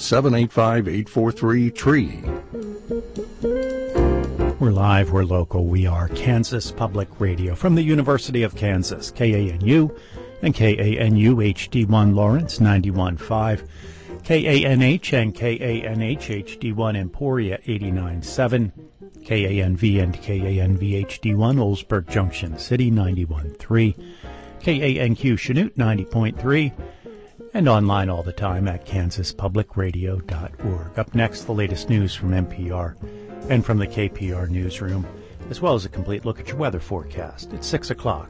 785-843-TREE. We're live, we're local, we are Kansas Public Radio from the University of Kansas, KANU and KANU HD1 Lawrence 91.5, KANH and KANH HD1 Emporia 89.7, KANV and KANV HD1 Oldsburg Junction City 91.3, KANQ Chanute 90.3, and online all the time at kansaspublicradio.org. Up next, the latest news from NPR and from the KPR newsroom, as well as a complete look at your weather forecast. It's 6 o'clock.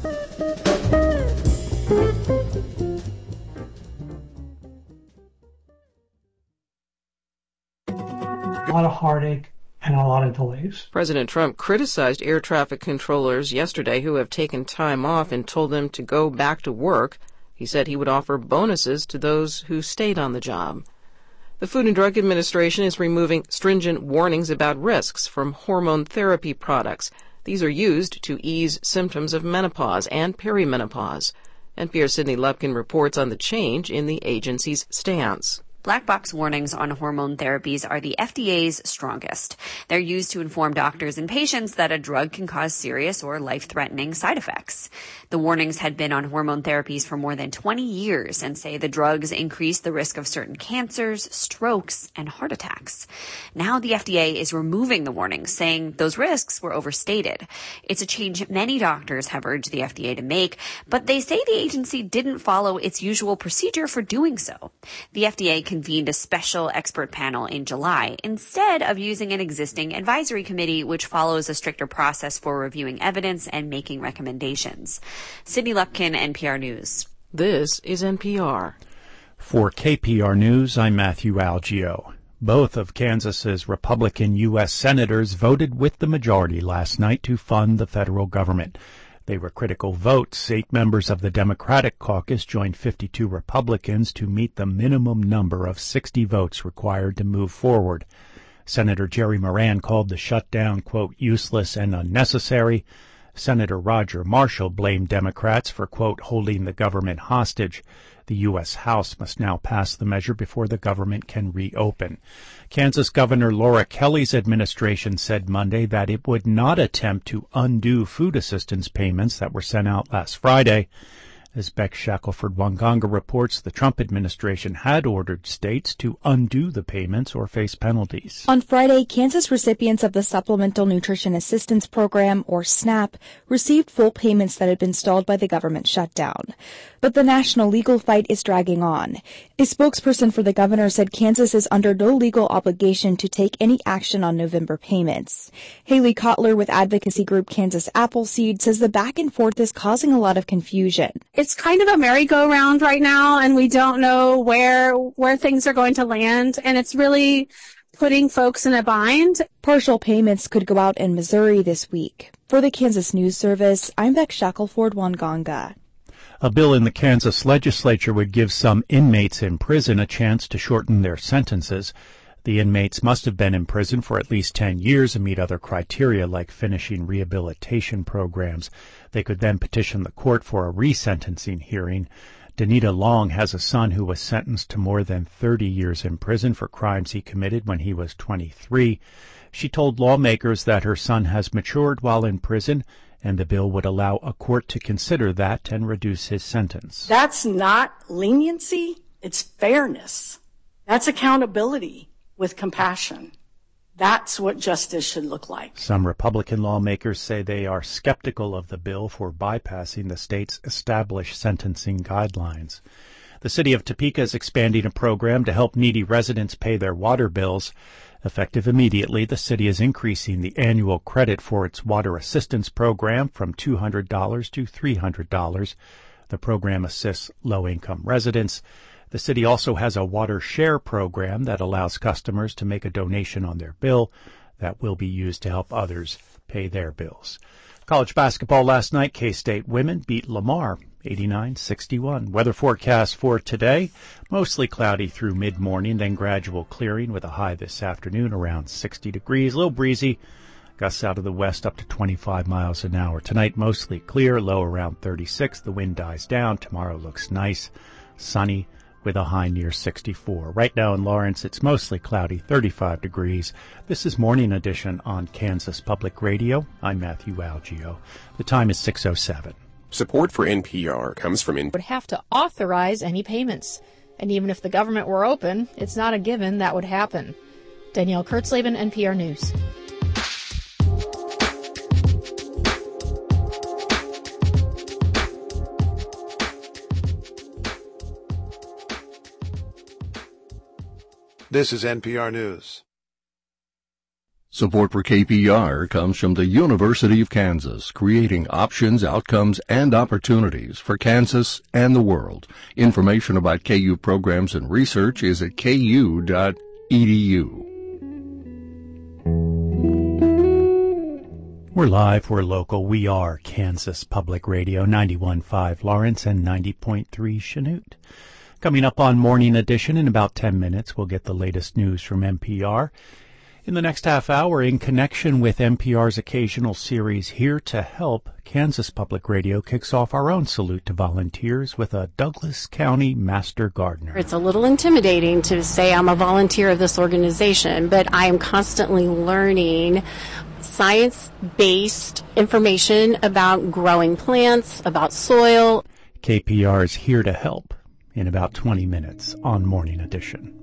A lot of heartache and a lot of delays. President Trump criticized air traffic controllers yesterday who have taken time off and told them to go back to work. He said he would offer bonuses to those who stayed on the job. The Food and Drug Administration is removing stringent warnings about risks from hormone therapy products. These are used to ease symptoms of menopause and perimenopause. NPR's Sydney Lupkin reports on the change in the agency's stance. Black box warnings on hormone therapies are the FDA's strongest. They're used to inform doctors and patients that a drug can cause serious or life-threatening side effects. The warnings had been on hormone therapies for more than 20 years and say the drugs increase the risk of certain cancers, strokes, and heart attacks. Now the FDA is removing the warnings, saying those risks were overstated. It's a change many doctors have urged the FDA to make, but they say the agency didn't follow its usual procedure for doing so. The FDA convened a special expert panel in July instead of using an existing advisory committee, which follows a stricter process for reviewing evidence and making recommendations. Sydney Lupkin, NPR News. This is NPR. For KPR News, I'm Matthew Algio. Both of Kansas's Republican U.S. senators voted with the majority last night to fund the federal government. They were critical votes. 8 members of the Democratic caucus joined 52 Republicans to meet the minimum number of 60 votes required to move forward. Senator Jerry Moran called the shutdown, quote, useless and unnecessary. Senator Roger Marshall blamed Democrats for, quote, holding the government hostage. The U.S. House must now pass the measure before the government can reopen. Kansas Governor Laura Kelly's administration said Monday that it would not attempt to undo food assistance payments that were sent out last Friday. As Beck Shackelford-Wanganga reports, the Trump administration had ordered states to undo the payments or face penalties. On Friday, Kansas recipients of the Supplemental Nutrition Assistance Program, or SNAP, received full payments that had been stalled by the government shutdown. But the national legal fight is dragging on. A spokesperson for the governor said Kansas is under no legal obligation to take any action on November payments. Haley Kotler with advocacy group Kansas Appleseed says the back and forth is causing a lot of confusion. It's kind of a merry-go-round right now, and we don't know where things are going to land, and it's really putting folks in a bind. Partial payments could go out in Missouri this week. For the Kansas News Service, I'm Beck Shackelford-Wanganga. A bill in the Kansas legislature would give some inmates in prison a chance to shorten their sentences. The inmates must have been in prison for at least 10 years and meet other criteria like finishing rehabilitation programs. They could then petition the court for a resentencing hearing. Danita Long has a son who was sentenced to more than 30 years in prison for crimes he committed when he was 23. She told lawmakers that her son has matured while in prison, and the bill would allow a court to consider that and reduce his sentence. That's not leniency, it's fairness. That's accountability with compassion. That's what justice should look like. Some Republican lawmakers say they are skeptical of the bill for bypassing the state's established sentencing guidelines. The city of Topeka is expanding a program to help needy residents pay their water bills. Effective immediately, the city is increasing the annual credit for its water assistance program from $200 to $300. The program assists low-income residents. The city also has a water share program that allows customers to make a donation on their bill that will be used to help others pay their bills. College basketball last night, K-State women beat Lamar 89-61. Weather forecast for today, mostly cloudy through mid-morning, then gradual clearing with a high this afternoon around 60 degrees. A little breezy, gusts out of the west up to 25 miles an hour. Tonight, mostly clear, low around 36. The wind dies down. Tomorrow looks nice, sunny, with a high near 64. Right now in Lawrence, it's mostly cloudy, 35 degrees. This is Morning Edition on Kansas Public Radio. I'm Matthew Algio. The time is 6:07. Support for NPR comes from would have to authorize any payments. And even if the government were open, it's not a given that would happen. Danielle Kurtzleben, NPR News. This is NPR News. Support for KPR comes from the University of Kansas, creating options, outcomes, and opportunities for Kansas and the world. Information about KU programs and research is at ku.edu. We're live, we're local, we are Kansas Public Radio, 91.5 Lawrence and 90.3 Chanute. Coming up on Morning Edition in about 10 minutes, we'll get the latest news from NPR. In the next half hour, in connection with NPR's occasional series Here to Help, Kansas Public Radio kicks off our own salute to volunteers with a Douglas County Master Gardener. It's a little intimidating to say I'm a volunteer of this organization, but I am constantly learning science-based information about growing plants, about soil. KPR's Here to Help in about 20 minutes on Morning Edition.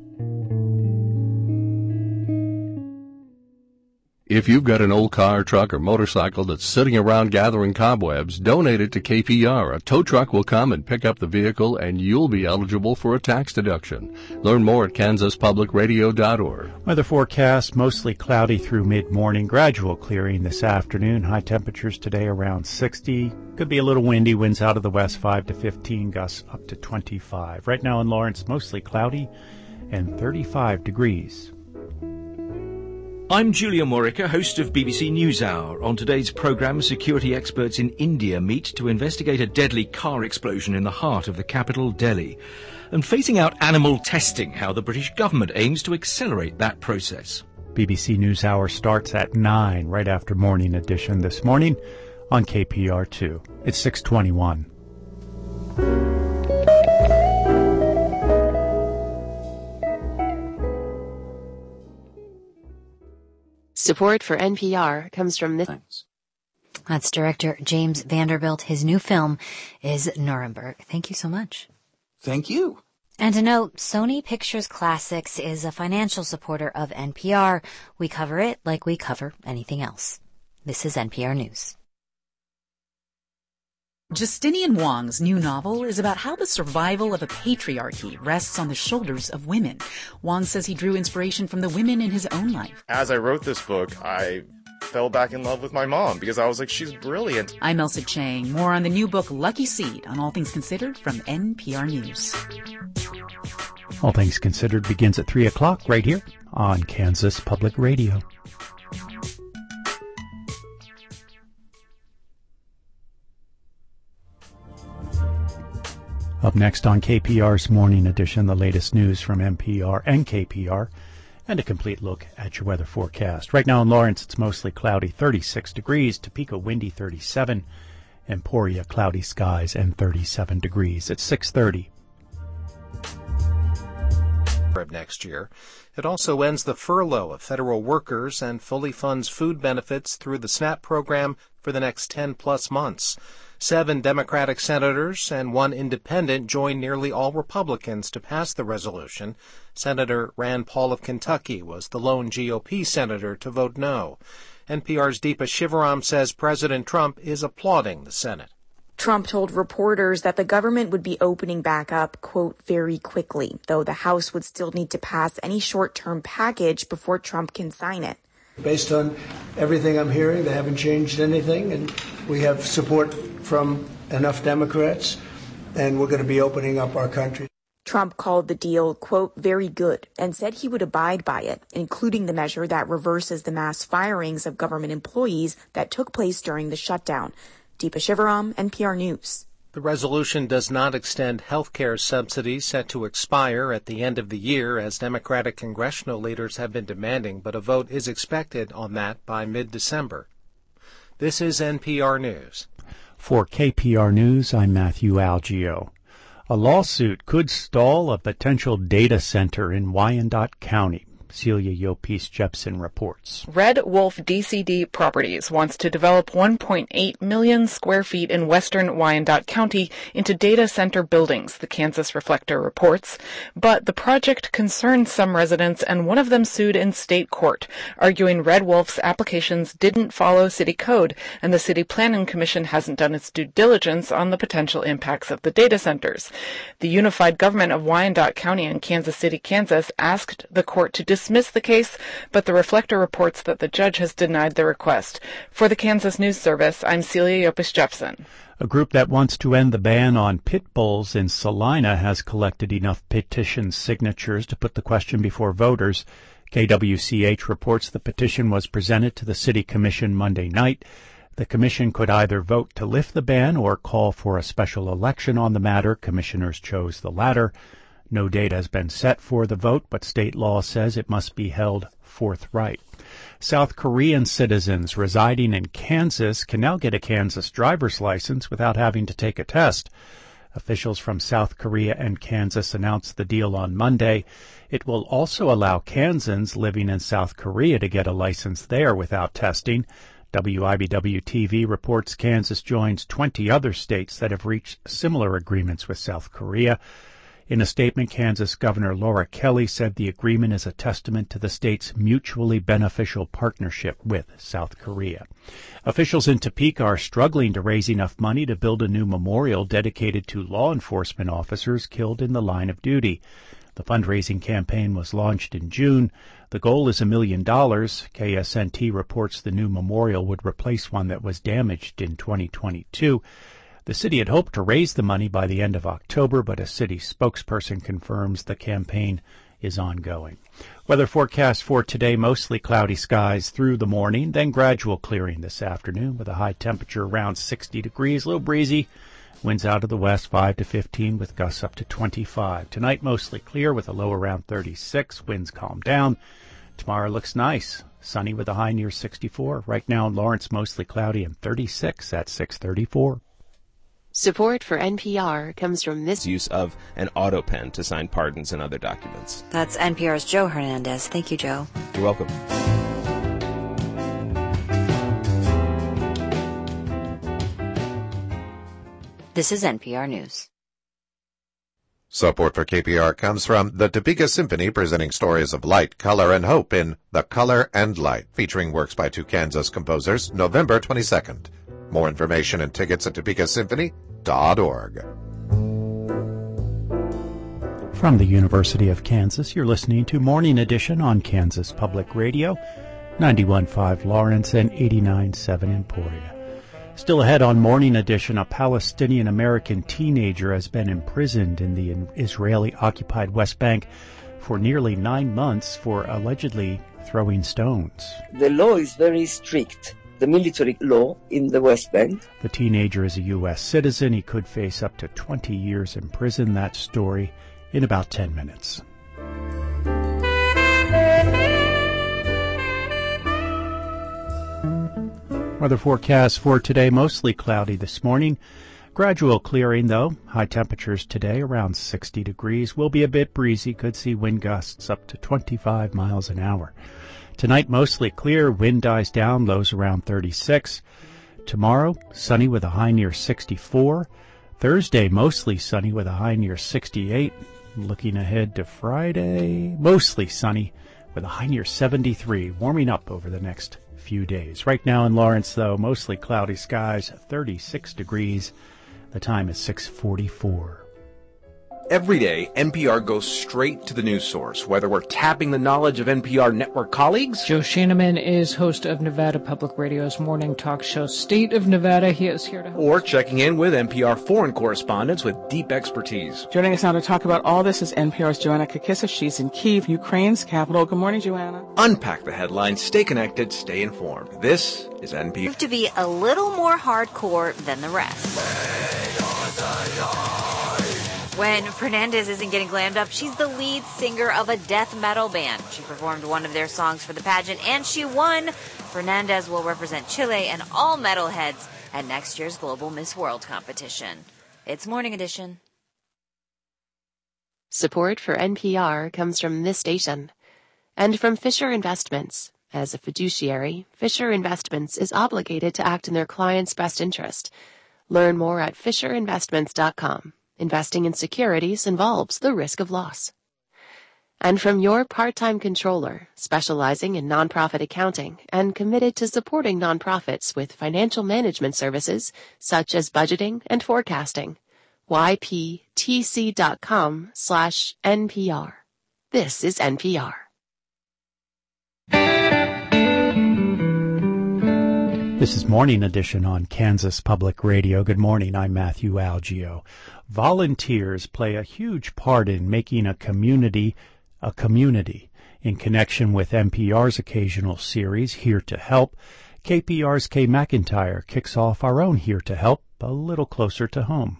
If you've got an old car, truck, or motorcycle that's sitting around gathering cobwebs, donate it to KPR. A tow truck will come and pick up the vehicle, and you'll be eligible for a tax deduction. Learn more at kansaspublicradio.org. Weather forecast, mostly cloudy through mid-morning, gradual clearing this afternoon. High temperatures today around 60. Could be a little windy, winds out of the west 5 to 15, gusts up to 25. Right now in Lawrence, mostly cloudy and 35 degrees. I'm Julia Morica, host of BBC NewsHour. On today's programme, security experts in India meet to investigate a deadly car explosion in the heart of the capital, Delhi. And phasing out animal testing, how the British government aims to accelerate that process. BBC NewsHour starts at 9, right after Morning Edition this morning on KPR2. It's 6:21. Support for NPR comes from this. That's director James Vanderbilt. His new film is Nuremberg. Thank you so much. Thank you. And a note, Sony Pictures Classics is a financial supporter of NPR. We cover it like we cover anything else. This is NPR News. Justinian Wong's new novel is about how the survival of a patriarchy rests on the shoulders of women. Wong says he drew inspiration from the women in his own life. As I wrote this book, I fell back in love with my mom because I was like, she's brilliant. I'm Elsa Chang. More on the new book, Lucky Seed, on All Things Considered from NPR News. All Things Considered begins at 3 o'clock right here on Kansas Public Radio. Up next on KPR's Morning Edition, the latest news from NPR and KPR, and a complete look at your weather forecast. Right now in Lawrence, it's mostly cloudy, 36 degrees, Topeka windy, 37, Emporia cloudy skies and 37 degrees. It's 6:30. Of next year. It also ends the furlough of federal workers and fully funds food benefits through the SNAP program for the next 10-plus months. 7 Democratic senators and 1 independent joined nearly all Republicans to pass the resolution. Senator Rand Paul of Kentucky was the lone GOP senator to vote no. NPR's Deepa Shivaram says President Trump is applauding the Senate. Trump told reporters that the government would be opening back up, quote, very quickly, though the House would still need to pass any short-term package before Trump can sign it. Based on everything I'm hearing, they haven't changed anything, and we have support from enough Democrats, and we're going to be opening up our country. Trump called the deal, quote, very good, and said he would abide by it, including the measure that reverses the mass firings of government employees that took place during the shutdown. Deepa Shivaram, NPR News. The resolution does not extend health care subsidies set to expire at the end of the year, as Democratic congressional leaders have been demanding, but a vote is expected on that by mid-December. This is NPR News. For KPR News, I'm Matthew Algio. A lawsuit could stall a potential data center in Wyandotte County. Celia Yopis-Jepson reports. Red Wolf DCD Properties wants to develop 1.8 million square feet in western Wyandotte County into data center buildings, the Kansas Reflector reports. But the project concerns some residents, and one of them sued in state court, arguing Red Wolf's applications didn't follow city code, and the City Planning Commission hasn't done its due diligence on the potential impacts of the data centers. The unified government of Wyandotte County and Kansas City, Kansas, asked the court to dismiss the case, but the Reflector reports that the judge has denied the request. For the Kansas News Service, I'm Celia Yopis-Jepson. A group that wants to end the ban on pit bulls in Salina has collected enough petition signatures to put the question before voters. KWCH reports the petition was presented to the City Commission Monday night. The commission could either vote to lift the ban or call for a special election on the matter. Commissioners chose the latter. No date has been set for the vote, but state law says it must be held forthright. South Korean citizens residing in Kansas can now get a Kansas driver's license without having to take a test. Officials from South Korea and Kansas announced the deal on Monday. It will also allow Kansans living in South Korea to get a license there without testing. WIBW-TV reports Kansas joins 20 other states that have reached similar agreements with South Korea. In a statement, Kansas Governor Laura Kelly said the agreement is a testament to the state's mutually beneficial partnership with South Korea. Officials in Topeka are struggling to raise enough money to build a new memorial dedicated to law enforcement officers killed in the line of duty. The fundraising campaign was launched in June. The goal is $1 million. KSNT reports the new memorial would replace one that was damaged in 2022. The city had hoped to raise the money by the end of October, but a city spokesperson confirms the campaign is ongoing. Weather forecast for today, mostly cloudy skies through the morning, then gradual clearing this afternoon with a high temperature around 60 degrees, a little breezy. Winds out of the west 5 to 15 with gusts up to 25. Tonight, mostly clear with a low around 36. Winds calm down. Tomorrow looks nice. Sunny with a high near 64. Right now in Lawrence, mostly cloudy and 36 at 6:34. Support for NPR comes from this use of an auto pen to sign pardons and other documents. That's NPR's Joe Hernandez. Thank you, Joe. You're welcome. This is NPR News. Support for KPR comes from the Topeka Symphony, presenting stories of light, color, and hope in The Color and Light, featuring works by 2 Kansas composers, November 22nd. More information and tickets at topekasymphony.org. From the University of Kansas, you're listening to Morning Edition on Kansas Public Radio, 91.5 Lawrence and 89.7 Emporia. Still ahead on Morning Edition, a Palestinian-American teenager has been imprisoned in the Israeli-occupied West Bank for nearly 9 months for allegedly throwing stones. The law is very strict. The military law in the West Bank. The teenager is a U.S. citizen. He could face up to 20 years in prison. That story in about 10 minutes. Weather forecast for today, mostly cloudy this morning. Gradual clearing, though. High temperatures today around 60 degrees. Will be a bit breezy. Could see wind gusts up to 25 miles an hour. Tonight, mostly clear. Wind dies down. Lows around 36. Tomorrow, sunny with a high near 64. Thursday, mostly sunny with a high near 68. Looking ahead to Friday, mostly sunny with a high near 73. Warming up over the next few days. Right now in Lawrence, though, mostly cloudy skies, 36 degrees. The time is 6:44. Every day, NPR goes straight to the news source, whether we're tapping the knowledge of NPR network colleagues. Joe Schoeneman is host of Nevada Public Radio's morning talk show, State of Nevada. He is here to help. Or checking in with NPR foreign correspondents with deep expertise. Joining us now to talk about all this is NPR's Joanna Kakissa. She's in Kyiv, Ukraine's capital. Good morning, Joanna. Unpack the headlines, stay connected, stay informed. This is NPR. To be a little more hardcore than the rest. When Fernandez isn't getting glammed up, she's the lead singer of a death metal band. She performed one of their songs for the pageant, and she won. Fernandez will represent Chile and all metalheads at next year's Global Miss World competition. It's Morning Edition. Support for NPR comes from this station and from Fisher Investments. As a fiduciary, Fisher Investments is obligated to act in their client's best interest. Learn more at FisherInvestments.com. Investing in securities involves the risk of loss. And from your part-time controller, specializing in nonprofit accounting and committed to supporting nonprofits with financial management services such as budgeting and forecasting. yptc.com/NPR. This is NPR. This is Morning Edition on Kansas Public Radio. Good morning, I'm Matthew Algeo. Volunteers play a huge part in making a community a community. In connection with NPR's occasional series, Here to Help, KPR's Kay McIntyre kicks off our own Here to Help a little closer to home.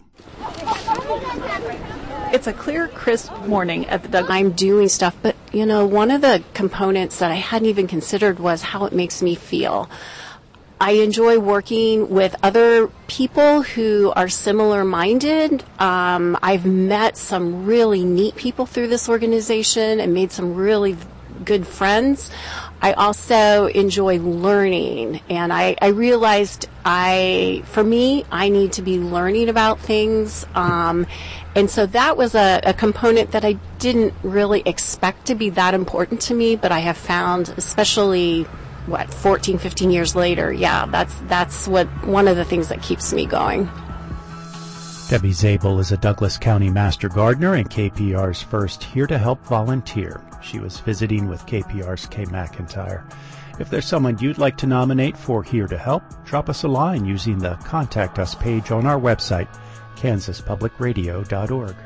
It's a clear, crisp morning at the Douglas. I'm doing stuff, but, one of the components that I hadn't even considered was how it makes me feel. I enjoy working with other people who are similar-minded. I've met some really neat people through this organization and made some really good friends. I also enjoy learning, and I realized for me, I need to be learning about things. And so that was a component that I didn't really expect to be that important to me, but I have found, especially 14, 15 years later, that's one of the things that keeps me going. Debbie Zabel is a Douglas County Master Gardener and KPR's first Here to Help volunteer. She was visiting with KPR's Kay McIntyre. If there's someone you'd like to nominate for Here to Help, drop us a line using the Contact Us page on our website, kansaspublicradio.org.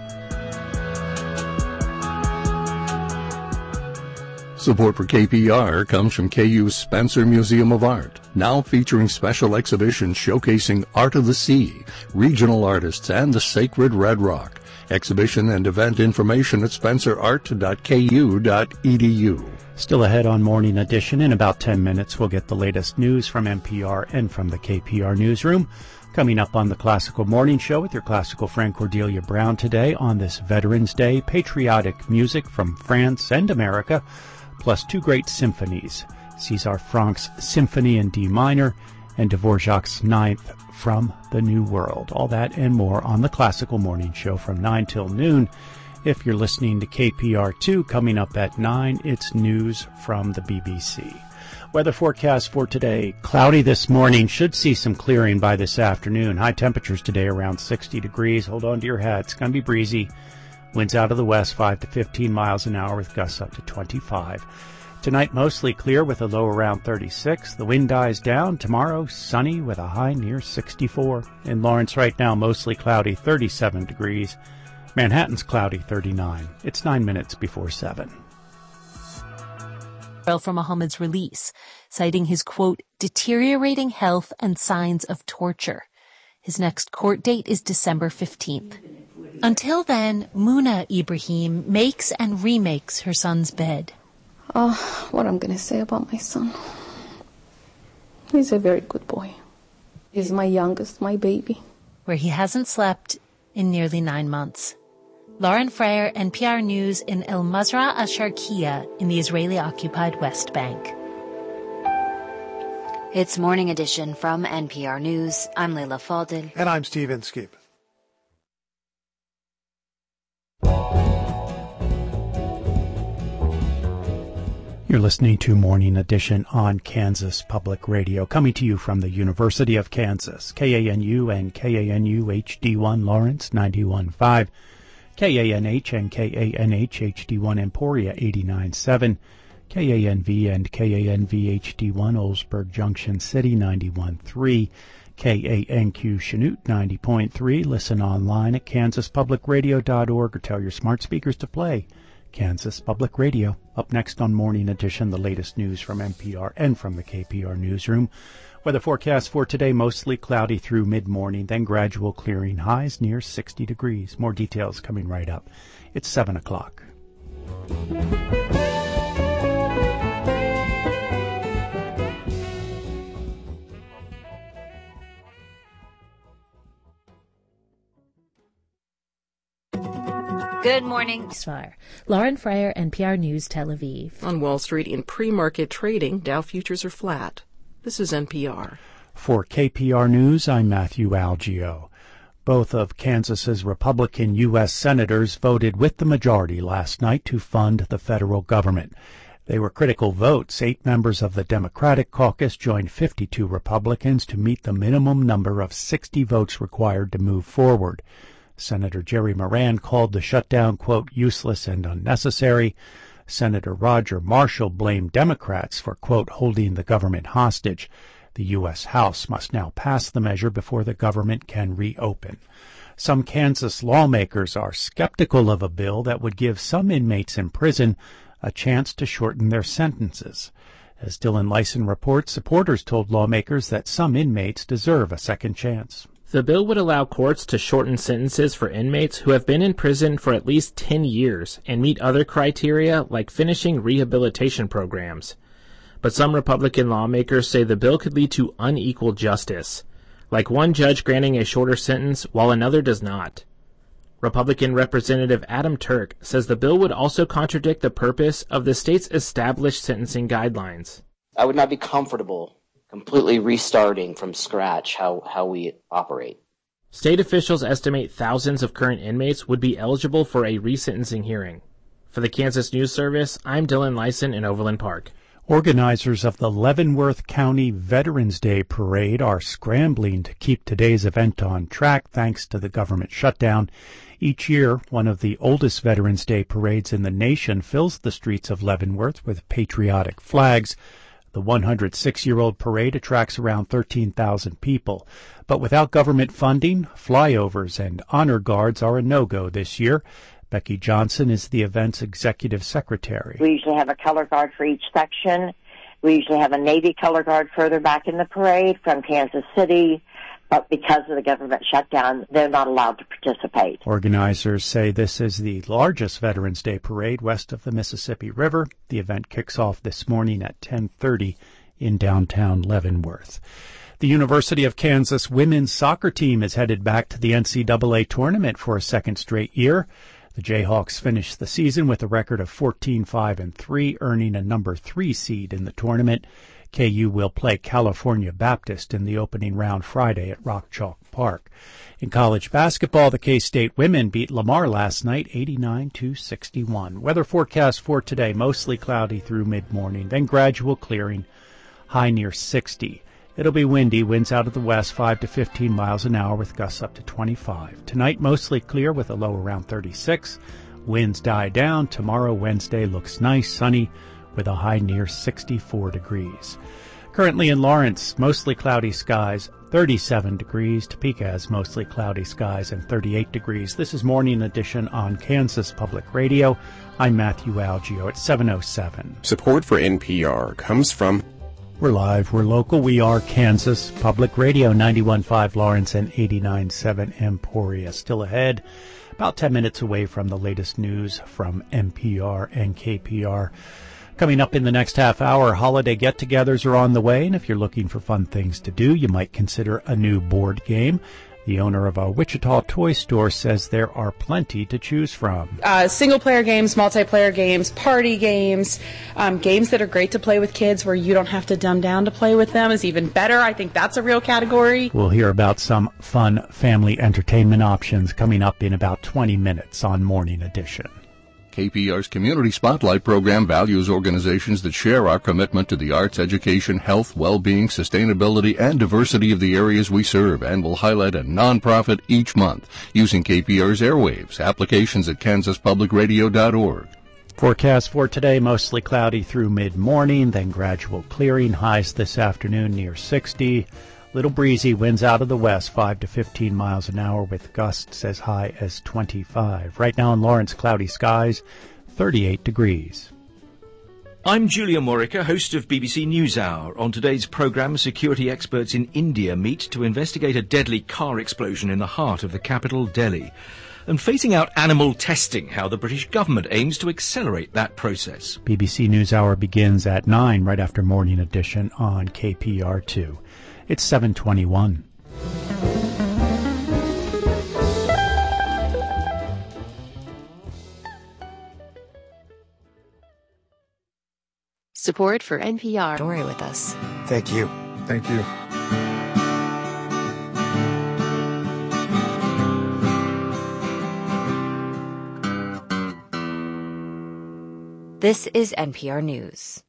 Support for KPR comes from KU's Spencer Museum of Art, now featuring special exhibitions showcasing Art of the Sea, regional artists, and the sacred Red Rock. Exhibition and event information at spencerart.ku.edu. Still ahead on Morning Edition. In about 10 minutes, we'll get the latest news from NPR and from the KPR newsroom. Coming up on the Classical Morning Show with your classical friend Cordelia Brown today on this Veterans Day, patriotic music from France and America, plus two great symphonies, César Franck's Symphony in D minor and Dvorak's Ninth from the New World. All that and more on the Classical Morning Show from 9 till noon. If you're listening to KPR2, coming up at 9, it's news from the BBC. Weather forecast for today, cloudy this morning, should see some clearing by this afternoon. High temperatures today around 60 degrees. Hold on to your hat, it's going to be breezy. Winds out of the west 5 to 15 miles an hour with gusts up to 25. Tonight mostly clear with a low around 36. The wind dies down. Tomorrow sunny with a high near 64. In Lawrence right now mostly cloudy 37 degrees. Manhattan's cloudy 39. It's 9 minutes before 7. For Muhammad's release, citing his, quote, deteriorating health and signs of torture. His next court date is December 15th. Until then, Muna Ibrahim makes and remakes her son's bed. What I'm going to say about my son. He's a very good boy. He's my youngest, my baby. Where he hasn't slept in nearly 9 months. Lauren Freyer, NPR News in El Mazra al-Sharqiya in the Israeli-occupied West Bank. It's Morning Edition from NPR News. I'm Leila Fadel. And I'm Steve Inskeep. You're listening to Morning Edition on Kansas Public Radio, coming to you from the University of Kansas, KANU and KANU HD1 Lawrence 91.5, KANH and KANH HD1 Emporia 89.7, KANV and KANV HD1 Oldsburg Junction City 91.3, KANQ Chanute 90.3. Listen online at kansaspublicradio.org or tell your smart speakers to play Kansas Public Radio. Up next on Morning Edition, the latest news from NPR and from the KPR newsroom. Weather forecast for today, mostly cloudy through mid-morning, then gradual clearing, highs near 60 degrees. More details coming right up. It's 7 o'clock. Good morning. Lauren Fryer, NPR News, Tel Aviv. On Wall Street in pre-market trading, Dow futures are flat. This is NPR. For KPR News, I'm Matthew Algio. Both of Kansas's Republican U.S. senators voted with the majority last night to fund the federal government. They were critical votes. 8 members of the Democratic caucus joined 52 Republicans to meet the minimum number of 60 votes required to move forward. Senator Jerry Moran called the shutdown, quote, useless and unnecessary. Senator Roger Marshall blamed Democrats for, quote, holding the government hostage. The U.S. House must now pass the measure before the government can reopen. Some Kansas lawmakers are skeptical of a bill that would give some inmates in prison a chance to shorten their sentences. As Dylan Lyson reports, supporters told lawmakers that some inmates deserve a second chance. The bill would allow courts to shorten sentences for inmates who have been in prison for at least 10 years and meet other criteria like finishing rehabilitation programs. But some Republican lawmakers say the bill could lead to unequal justice, like one judge granting a shorter sentence while another does not. Republican Representative Adam Turk says the bill would also contradict the purpose of the state's established sentencing guidelines. I would not be comfortable completely restarting from scratch how we operate. State officials estimate thousands of current inmates would be eligible for a resentencing hearing. For the Kansas News Service, I'm Dylan Lyson in Overland Park. Organizers of the Leavenworth County Veterans Day Parade are scrambling to keep today's event on track thanks to the government shutdown. Each year, one of the oldest Veterans Day parades in the nation fills the streets of Leavenworth with patriotic flags. The 106-year-old parade attracts around 13,000 people. But without government funding, flyovers and honor guards are a no-go this year. Becky Johnson is the event's executive secretary. We usually have a color guard for each section. We usually have a Navy color guard further back in the parade from Kansas City. But because of the government shutdown, they're not allowed to participate. Organizers say this is the largest Veterans Day parade west of the Mississippi River. The event kicks off this morning at 10:30 in downtown Leavenworth. The University of Kansas women's soccer team is headed back to the NCAA tournament for a second straight year. The Jayhawks finished the season with a record of 14-5-3, earning a number 3 seed in the tournament. KU will play California Baptist in the opening round Friday at Rock Chalk Park. In college basketball, the K-State women beat Lamar last night 89-61. Weather forecast for today, mostly cloudy through mid-morning, then gradual clearing, high near 60. It'll be windy, winds out of the west 5 to 15 miles an hour with gusts up to 25. Tonight, mostly clear with a low around 36. Winds die down. Tomorrow, Wednesday, looks nice, sunny, with a high near 64 degrees. Currently in Lawrence, mostly cloudy skies, 37 degrees. Topeka has mostly cloudy skies and 38 degrees. This is Morning Edition on Kansas Public Radio. I'm Matthew Algio at 7:07. Support for NPR comes from... We're live, we're local, we are Kansas Public Radio, 91.5 Lawrence and 89.7 Emporia. Still ahead, about 10 minutes away from the latest news from NPR and KPR. Coming up in the next half hour, holiday get-togethers are on the way, and if you're looking for fun things to do, you might consider a new board game. The owner of a Wichita toy store says there are plenty to choose from. Single-player games, multiplayer games, party games, games that are great to play with kids where you don't have to dumb down to play with them is even better. I think that's a real category. We'll hear about some fun family entertainment options coming up in about 20 minutes on Morning Edition. KPR's Community Spotlight program values organizations that share our commitment to the arts, education, health, well-being, sustainability, and diversity of the areas we serve, and will highlight a nonprofit each month using KPR's airwaves. Applications at kansaspublicradio.org. Forecast for today, mostly cloudy through mid-morning, then gradual clearing. Highs this afternoon near 60. Little breezy, winds out of the west 5 to 15 miles an hour with gusts as high as 25. Right now in Lawrence, cloudy skies, 38 degrees. I'm Julia Morica, host of BBC NewsHour. On today's programme, security experts in India meet to investigate a deadly car explosion in the heart of the capital, Delhi. And phasing out animal testing, how the British government aims to accelerate that process. BBC NewsHour begins at 9, right after Morning Edition on KPR2. It's 7:21. Support for NPR. Story with us. Thank you. Thank you. This is NPR News.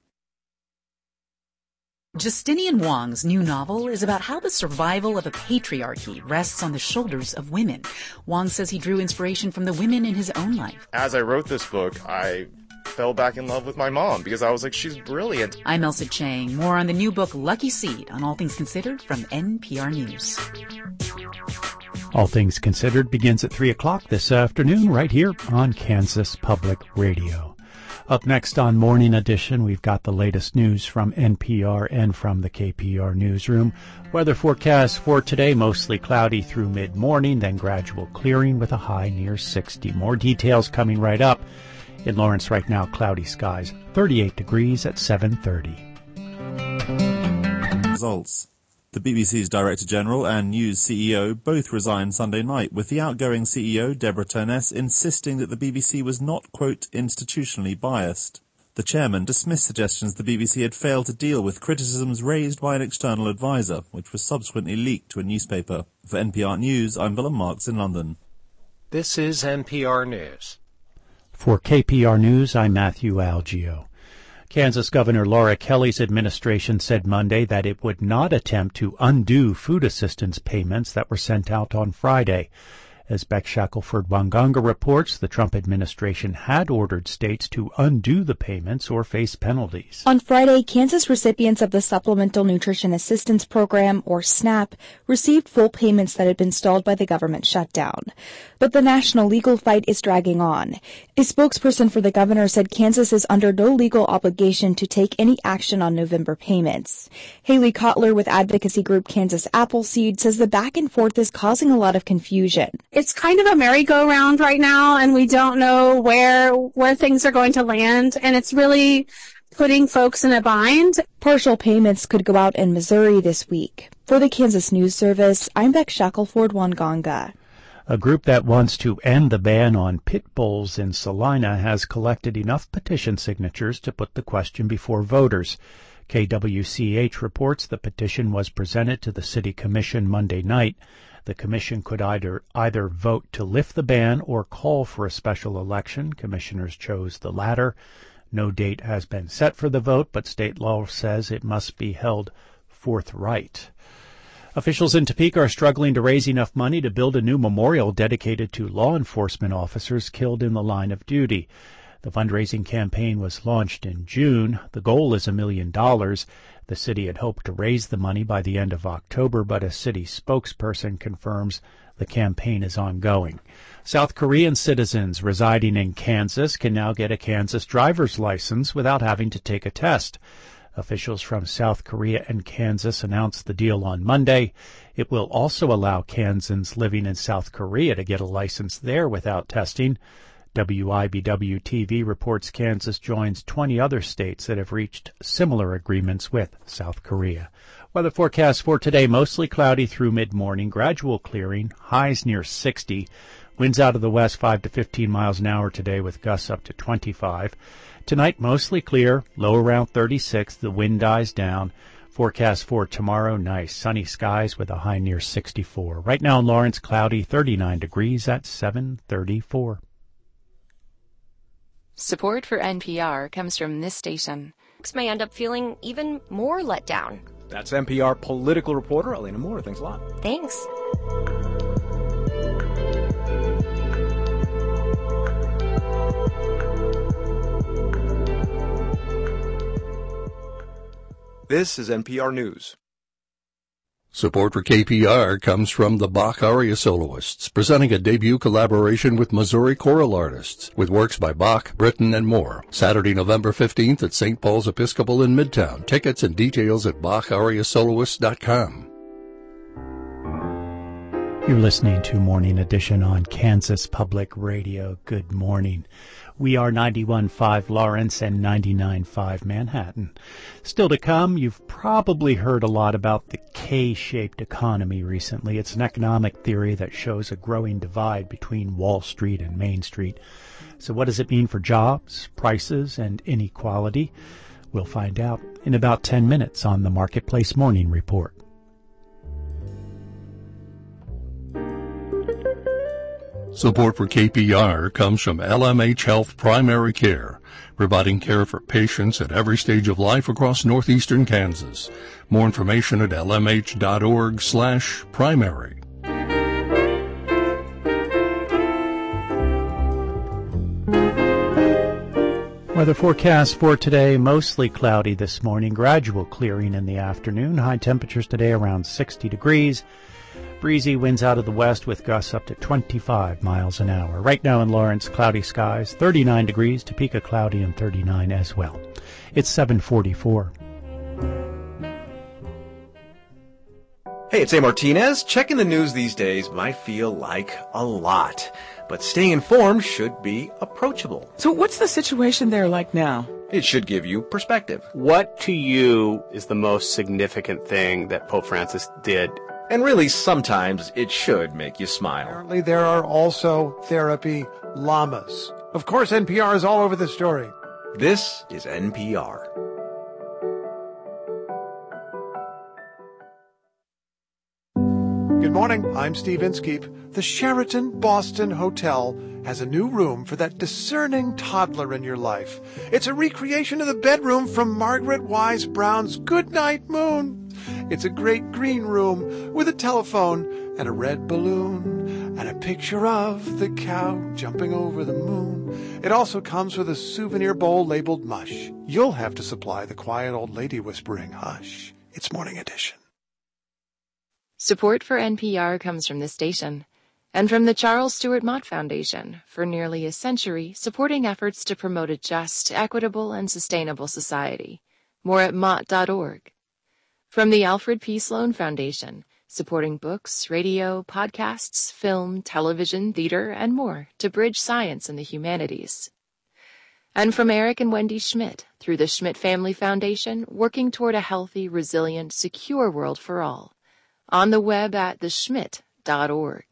Justinian Wong's new novel is about how the survival of a patriarchy rests on the shoulders of women. Wong says he drew inspiration from the women in his own life. As I wrote this book, I fell back in love with my mom because I was like, she's brilliant. I'm Elsa Chang. More on the new book, Lucky Seed, on All Things Considered from NPR News. All Things Considered begins at 3 o'clock this afternoon right here on Kansas Public Radio. Up next on Morning Edition, we've got the latest news from NPR and from the KPR newsroom. Weather forecast for today, mostly cloudy through mid-morning, then gradual clearing with a high near 60. More details coming right up. In Lawrence right now, cloudy skies, 38 degrees at 7:30. Results. The BBC's Director General and News CEO both resigned Sunday night, with the outgoing CEO, Deborah Turness, insisting that the BBC was not, quote, institutionally biased. The chairman dismissed suggestions the BBC had failed to deal with criticisms raised by an external advisor, which was subsequently leaked to a newspaper. For NPR News, I'm Willem Marks in London. This is NPR News. For KPR News, I'm Matthew Algeo. Kansas Governor Laura Kelly's administration said Monday that it would not attempt to undo food assistance payments that were sent out on Friday. As Beck Shackelford-Wanganga reports, the Trump administration had ordered states to undo the payments or face penalties. On Friday, Kansas recipients of the Supplemental Nutrition Assistance Program, or SNAP, received full payments that had been stalled by the government shutdown. But the national legal fight is dragging on. A spokesperson for the governor said Kansas is under no legal obligation to take any action on November payments. Haley Kotler with advocacy group Kansas Appleseed says the back and forth is causing a lot of confusion. It's kind of a merry-go-round right now, and we don't know where things are going to land, and it's really putting folks in a bind. Partial payments could go out in Missouri this week. For the Kansas News Service, I'm Beck Shackelford-Wanganga. A group that wants to end the ban on pit bulls in Salina has collected enough petition signatures to put the question before voters. KWCH reports the petition was presented to the City Commission Monday night. The commission could either vote to lift the ban or call for a special election. Commissioners chose the latter. No date has been set for the vote, but state law says it must be held forthright. Officials in Topeka are struggling to raise enough money to build a new memorial dedicated to law enforcement officers killed in the line of duty. The fundraising campaign was launched in June. The goal is $1 million. The city had hoped to raise the money by the end of October, but a city spokesperson confirms the campaign is ongoing. South Korean citizens residing in Kansas can now get a Kansas driver's license without having to take a test. Officials from South Korea and Kansas announced the deal on Monday. It will also allow Kansans living in South Korea to get a license there without testing. WIBW-TV reports Kansas joins 20 other states that have reached similar agreements with South Korea. Weather forecast for today, mostly cloudy through mid-morning, gradual clearing, highs near 60. Winds out of the west 5 to 15 miles an hour today with gusts up to 25. Tonight, mostly clear, low around 36. The wind dies down. Forecast for tomorrow, nice sunny skies with a high near 64. Right now in Lawrence, cloudy, 39 degrees at 7:34. Support for NPR comes from this station. May end up feeling even more let down. That's NPR political reporter Elena Moore. Thanks a lot. Thanks. This is NPR News. Support for KPR comes from the Bach Aria Soloists, presenting a debut collaboration with Missouri choral artists, with works by Bach, Britten, and more. Saturday, November 15th at St. Paul's Episcopal in Midtown. Tickets and details at BachAriaSoloists.com. You're listening to Morning Edition on Kansas Public Radio. Good morning. We are 91.5 Lawrence and 99.5 Manhattan. Still to come, you've probably heard a lot about the K-shaped economy recently. It's an economic theory that shows a growing divide between Wall Street and Main Street. So what does it mean for jobs, prices, and inequality? We'll find out in about 10 minutes on the Marketplace Morning Report. Support for KPR comes from LMH Health Primary Care, providing care for patients at every stage of life across northeastern Kansas. More information at lmh.org/primary. Weather forecast for today, mostly cloudy this morning, gradual clearing in the afternoon. High temperatures today around 60 degrees. Breezy winds out of the west with gusts up to 25 miles an hour. Right now in Lawrence, cloudy skies, 39 degrees, Topeka cloudy and 39 as well. It's 7:44. Hey, it's A. Martinez. Checking the news these days might feel like a lot, but staying informed should be approachable. So what's the situation there like now? It should give you perspective. What to you is the most significant thing that Pope Francis did? And really, sometimes it should make you smile. Apparently there are also therapy llamas. Of course, NPR is all over the story. This is NPR. Good morning, I'm Steve Inskeep. The Sheraton Boston Hotel has a new room for that discerning toddler in your life. It's a recreation of the bedroom from Margaret Wise Brown's Goodnight Moon. It's a great green room with a telephone and a red balloon and a picture of the cow jumping over the moon. It also comes with a souvenir bowl labeled mush. You'll have to supply the quiet old lady whispering hush. It's Morning Edition. Support for NPR comes from this station and from the Charles Stewart Mott Foundation, for nearly a century supporting efforts to promote a just, equitable, and sustainable society. More at mott.org. From the Alfred P. Sloan Foundation, supporting books, radio, podcasts, film, television, theater, and more to bridge science and the humanities. And from Eric and Wendy Schmidt, through the Schmidt Family Foundation, working toward a healthy, resilient, secure world for all. On the web at theschmidt.org.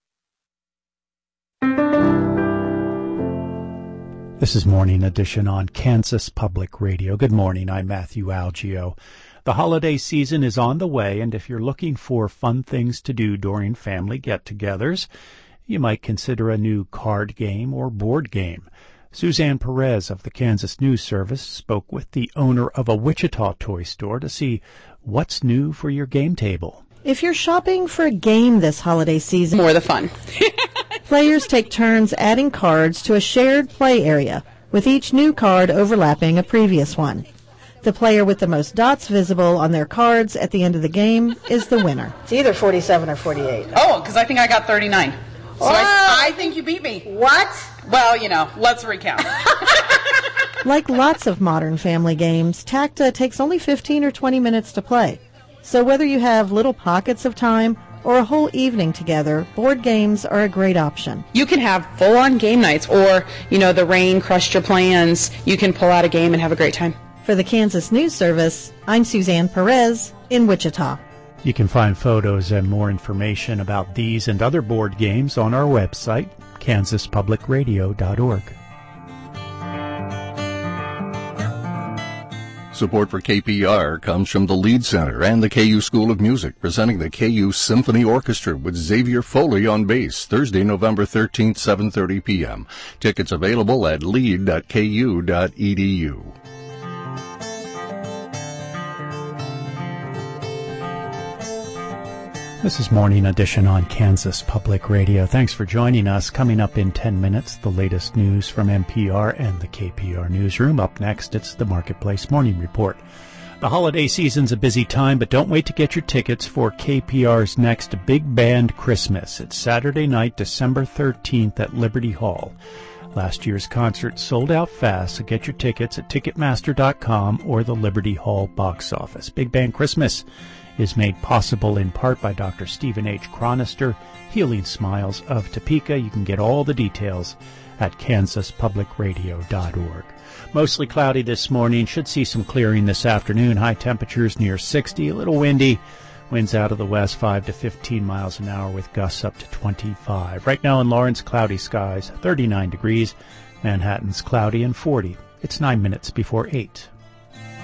This is Morning Edition on Kansas Public Radio. Good morning, I'm Matthew Algeo. The holiday season is on the way, and if you're looking for fun things to do during family get-togethers, you might consider a new card game or board game. Suzanne Perez of the Kansas News Service spoke with the owner of a Wichita toy store to see what's new for your game table. If you're shopping for a game this holiday season, more the fun. Players take turns adding cards to a shared play area, with each new card overlapping a previous one. The player with the most dots visible on their cards at the end of the game is the winner. It's either 47 or 48. Oh, because I think I got 39. So I think you beat me. What? Well, let's recount. Like lots of modern family games, Tacta takes only 15 or 20 minutes to play. So whether you have little pockets of time or a whole evening together, board games are a great option. You can have full-on game nights, or, the rain crushed your plans. You can pull out a game and have a great time. For the Kansas News Service, I'm Suzanne Perez in Wichita. You can find photos and more information about these and other board games on our website, kansaspublicradio.org. Support for KPR comes from the Lead Center and the KU School of Music, presenting the KU Symphony Orchestra with Xavier Foley on bass, Thursday, November 13th, 7:30 p.m. Tickets available at lead.ku.edu. This is Morning Edition on Kansas Public Radio. Thanks for joining us. Coming up in 10 minutes, the latest news from NPR and the KPR Newsroom. Up next, it's the Marketplace Morning Report. The holiday season's a busy time, but don't wait to get your tickets for KPR's next Big Band Christmas. It's Saturday night, December 13th at Liberty Hall. Last year's concert sold out fast, so get your tickets at Ticketmaster.com or the Liberty Hall box office. Big Band Christmas is made possible in part by Dr. Stephen H. Chronister, Healing Smiles of Topeka. You can get all the details at kansaspublicradio.org. Mostly cloudy this morning. Should see some clearing this afternoon. High temperatures near 60. A little windy. Winds out of the west 5 to 15 miles an hour with gusts up to 25. Right now in Lawrence, cloudy skies, 39 degrees. Manhattan's cloudy and 40. It's 9 minutes before 8.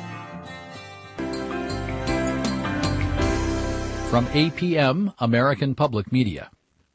From APM, American Public Media.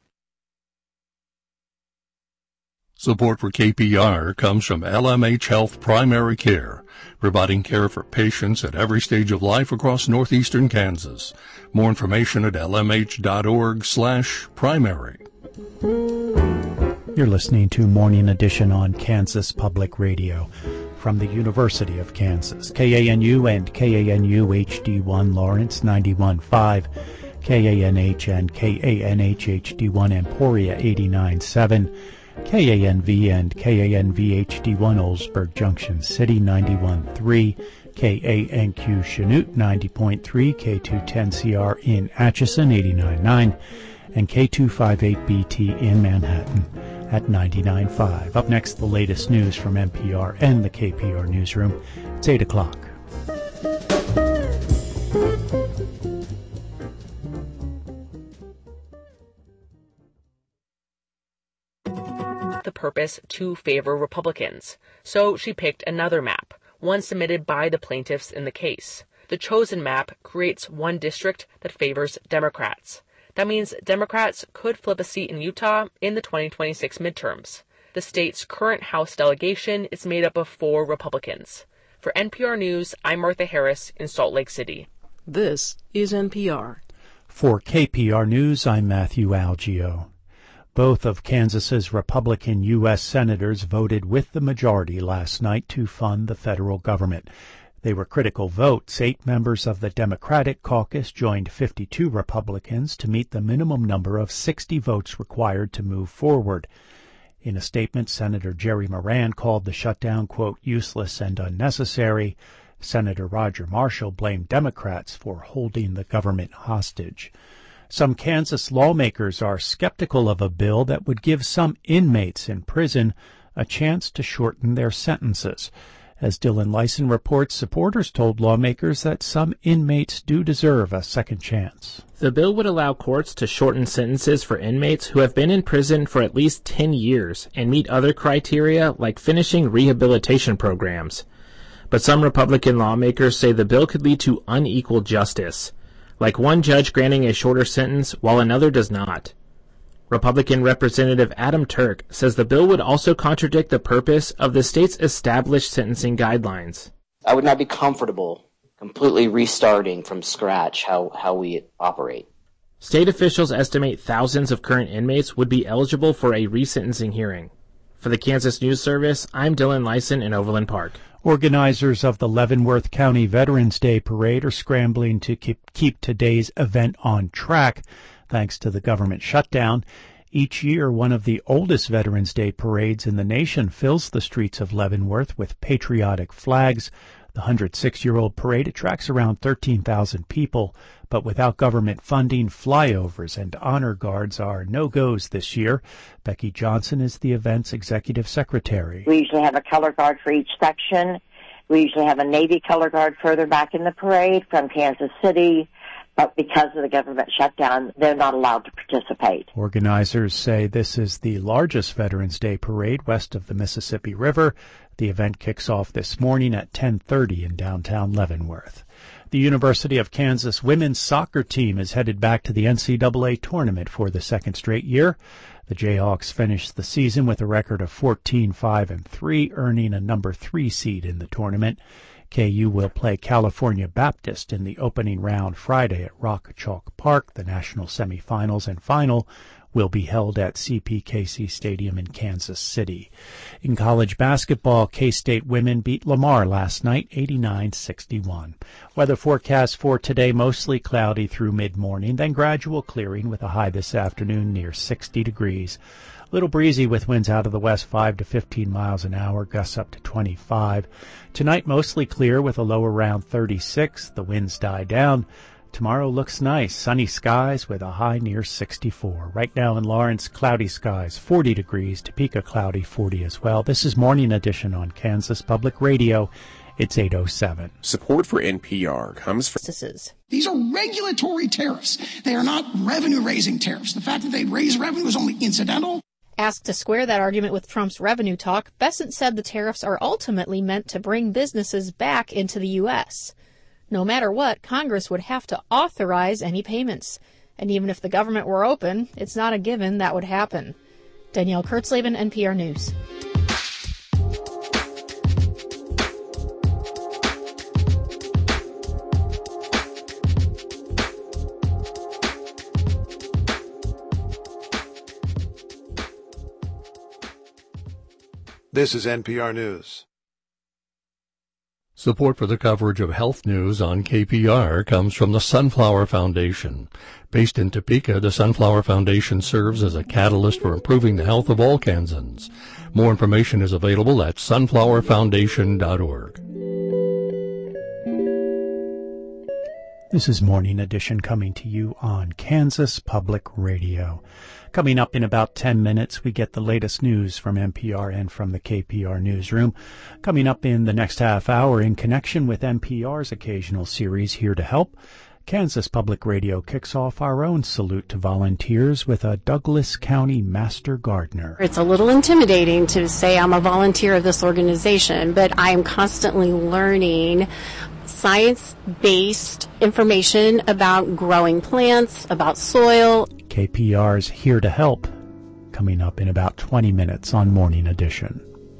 Support for KPR comes from LMH Health Primary Care, providing care for patients at every stage of life across northeastern Kansas. More information at lmh.org/primary. You're listening to Morning Edition on Kansas Public Radio from the University of Kansas. KANU and KANU HD1 Lawrence 91.5, KANH and KANH HD1 Emporia 89.7, KANV and KANV HD1 Oldsburg Junction City 91.3, KANQ Chanute 90.3, K210CR in Atchison 89.9, and K258BT in Manhattan at 99.5. Up next, the latest news from NPR and the KPR Newsroom. It's 8 o'clock. The purpose to favor Republicans. So she picked another map, one submitted by the plaintiffs in the case. The chosen map creates one district that favors Democrats. That means Democrats could flip a seat in Utah in the 2026 midterms. The state's current House delegation is made up of 4 Republicans. For NPR News, I'm Martha Harris in Salt Lake City. This is NPR. For KPR News, I'm Matthew Algeo. Both of Kansas's Republican U.S. senators voted with the majority last night to fund the federal government. They were critical votes. 8 members of the Democratic caucus joined 52 Republicans to meet the minimum number of 60 votes required to move forward. In a statement, Senator Jerry Moran called the shutdown, quote, useless and unnecessary. Senator Roger Marshall blamed Democrats for holding the government hostage. Some Kansas lawmakers are skeptical of a bill that would give some inmates in prison a chance to shorten their sentences. As Dylan Lyson reports, supporters told lawmakers that some inmates do deserve a second chance. The bill would allow courts to shorten sentences for inmates who have been in prison for at least 10 years and meet other criteria like finishing rehabilitation programs. But some Republican lawmakers say the bill could lead to unequal justice, like one judge granting a shorter sentence while another does not. Republican Representative Adam Turk says the bill would also contradict the purpose of the state's established sentencing guidelines. I would not be comfortable completely restarting from scratch how we operate. State officials estimate thousands of current inmates would be eligible for a resentencing hearing. For the Kansas News Service, I'm Dylan Lyson in Overland Park. Organizers of the Leavenworth County Veterans Day Parade are scrambling to keep today's event on track, thanks to the government shutdown. Each year, one of the oldest Veterans Day parades in the nation fills the streets of Leavenworth with patriotic flags. The 106-year-old parade attracts around 13,000 people, but without government funding, flyovers and honor guards are no-goes this year. Becky Johnson is the event's executive secretary. We usually have a color guard for each section. We usually have a Navy color guard further back in the parade from Kansas City. But because of the government shutdown, they're not allowed to participate. Organizers say this is the largest Veterans Day parade west of the Mississippi River. The event kicks off this morning at 10:30 in downtown Leavenworth. The University of Kansas women's soccer team is headed back to the NCAA tournament for the second straight year. The Jayhawks finished the season with a record of 14-5-3, earning a number 3 seed in the tournament. KU will play California Baptist in the opening round Friday at Rock Chalk Park. The national semifinals and final will be held at CPKC Stadium in Kansas City. In college basketball, K-State women beat Lamar last night, 89-61. Weather forecast for today, mostly cloudy through mid-morning, then gradual clearing with a high this afternoon near 60 degrees. A little breezy with winds out of the west 5 to 15 miles an hour, gusts up to 25. Tonight, mostly clear with a low around 36. The winds die down. Tomorrow looks nice. Sunny skies with a high near 64. Right now in Lawrence, cloudy skies, 40 degrees. Topeka, cloudy, 40 as well. This is Morning Edition on Kansas Public Radio. It's 8:07. Support for NPR comes from... These are regulatory tariffs. They are not revenue-raising tariffs. The fact that they raise revenue is only incidental. Asked to square that argument with Trump's revenue talk, Bessent said the tariffs are ultimately meant to bring businesses back into the U.S. No matter what, Congress would have to authorize any payments. And even if the government were open, it's not a given that would happen. Danielle Kurtzleben, NPR News. This is NPR News. Support for the coverage of health news on KPR comes from the Sunflower Foundation. Based in Topeka, the Sunflower Foundation serves as a catalyst for improving the health of all Kansans. More information is available at sunflowerfoundation.org. This is Morning Edition coming to you on Kansas Public Radio. Coming up in about 10 minutes, we get the latest news from NPR and from the KPR newsroom. Coming up in the next half hour, in connection with NPR's occasional series Here to Help, Kansas Public Radio kicks off our own salute to volunteers with a Douglas County Master Gardener. It's a little intimidating to say I'm a volunteer of this organization, but I'm constantly learning science-based information about growing plants, about soil. KPR's Here to Help, coming up in about 20 minutes on Morning Edition.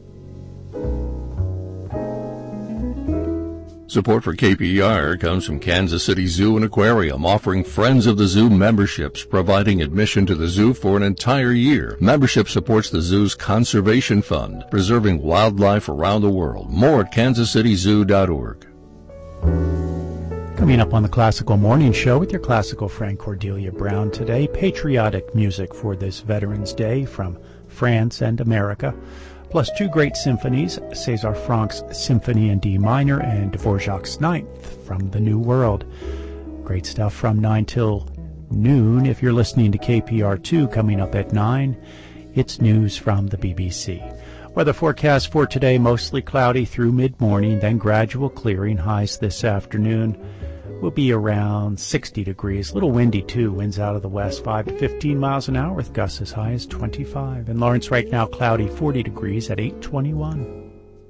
Support for KPR comes from Kansas City Zoo and Aquarium, offering Friends of the Zoo memberships, providing admission to the zoo for an entire year. Membership supports the zoo's conservation fund, preserving wildlife around the world. More at kansascityzoo.org. Coming up on the Classical Morning Show with your classical friend Cordelia Brown today, patriotic music for this Veterans Day from France and America, plus two great symphonies, César Franck's Symphony in D minor and Dvorak's Ninth from the New World. Great stuff from 9 till noon. If you're listening to KPR2 coming up at 9, it's news from the BBC. Weather forecast for today, mostly cloudy through mid-morning, then gradual clearing. Highs this afternoon will be around 60 degrees. A little windy, too. Winds out of the west, 5 to 15 miles an hour with gusts as high as 25. In Lawrence right now, cloudy, 40 degrees at 8:21.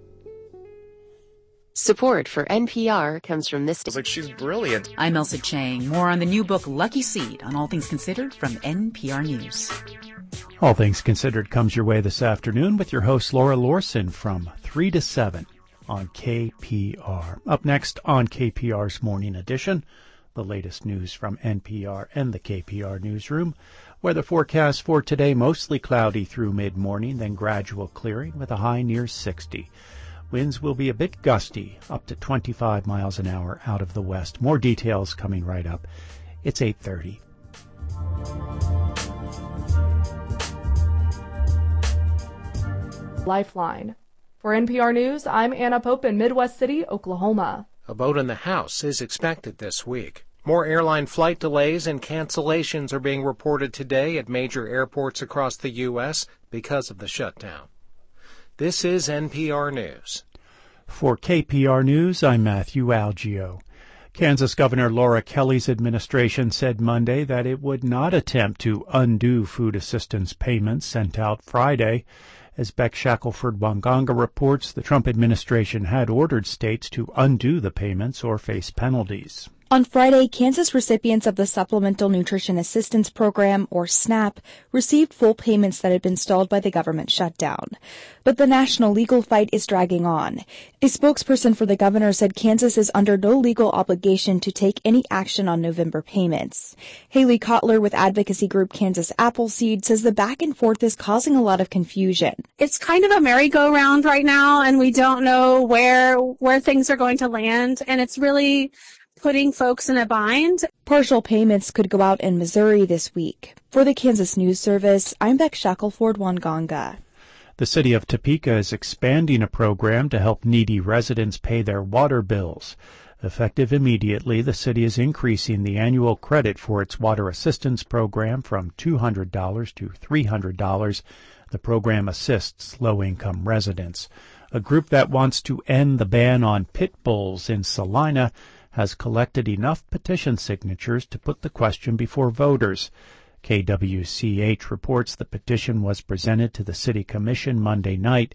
Support for NPR comes from this. Like she's brilliant. I'm Elsa Chang. More on the new book Lucky Seed on All Things Considered from NPR News. All Things Considered comes your way this afternoon with your host Laura Lorson from 3 to 7 on KPR. Up next on KPR's Morning Edition, the latest news from NPR and the KPR newsroom. Weather forecast for today, mostly cloudy through mid-morning, then gradual clearing with a high near 60. Winds will be a bit gusty, up to 25 miles an hour out of the west. More details coming right up. It's 8:30. Lifeline. For NPR News, I'm Anna Pope in Midwest City, Oklahoma. A vote in the House is expected this week. More airline flight delays and cancellations are being reported today at major airports across the U.S. because of the shutdown. This is NPR News. For KPR News, I'm Matthew Algio. Kansas Governor Laura Kelly's administration said Monday that it would not attempt to undo food assistance payments sent out Friday. As Beck Shackelford-Wanganga reports, the Trump administration had ordered states to undo the payments or face penalties. On Friday, Kansas recipients of the Supplemental Nutrition Assistance Program, or SNAP, received full payments that had been stalled by the government shutdown. But the national legal fight is dragging on. A spokesperson for the governor said Kansas is under no legal obligation to take any action on November payments. Haley Kotler with advocacy group Kansas Appleseed says the back and forth is causing a lot of confusion. It's kind of a merry-go-round right now, and we don't know where things are going to land, and it's really putting folks in a bind. Partial payments could go out in Missouri this week. For the Kansas News Service, I'm Beck Shackelford-Wanganga. The city of Topeka is expanding a program to help needy residents pay their water bills. Effective immediately, the city is increasing the annual credit for its water assistance program from $200 to $300. The program assists low-income residents. A group that wants to end the ban on pit bulls in Salina has collected enough petition signatures to put the question before voters. KWCH reports the petition was presented to the City Commission Monday night.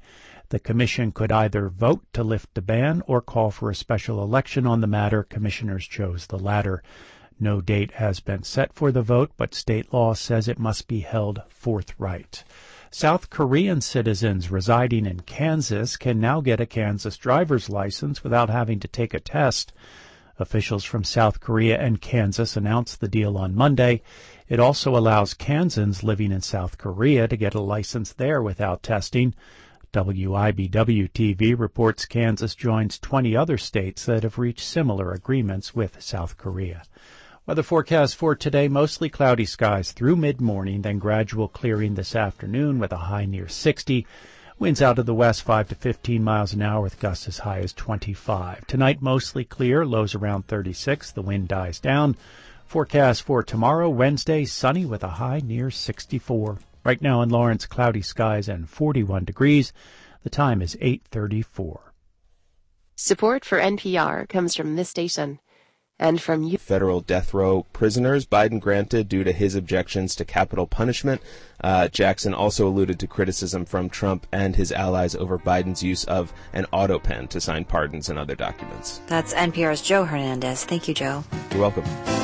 The commission could either vote to lift the ban or call for a special election on the matter. Commissioners chose the latter. No date has been set for the vote, but state law says it must be held forthright. South Korean citizens residing in Kansas can now get a Kansas driver's license without having to take a test. Officials from South Korea and Kansas announced the deal on Monday. It also allows Kansans living in South Korea to get a license there without testing. WIBW-TV reports Kansas joins 20 other states that have reached similar agreements with South Korea. Weather forecast for today, mostly cloudy skies through mid-morning, then gradual clearing this afternoon with a high near 60. Winds out of the west 5 to 15 miles an hour with gusts as high as 25. Tonight, mostly clear, lows around 36. The wind dies down. Forecast for tomorrow, Wednesday, sunny with a high near 64. Right now in Lawrence, cloudy skies and 41 degrees. The time is 8:34. Support for NPR comes from this station and from you. Federal death row prisoners Biden granted due to his objections to capital punishment. Jackson also alluded to criticism from Trump and his allies over Biden's use of an auto pen to sign pardons and other documents. That's NPR's Joe Hernandez. Thank you, Joe. You're welcome.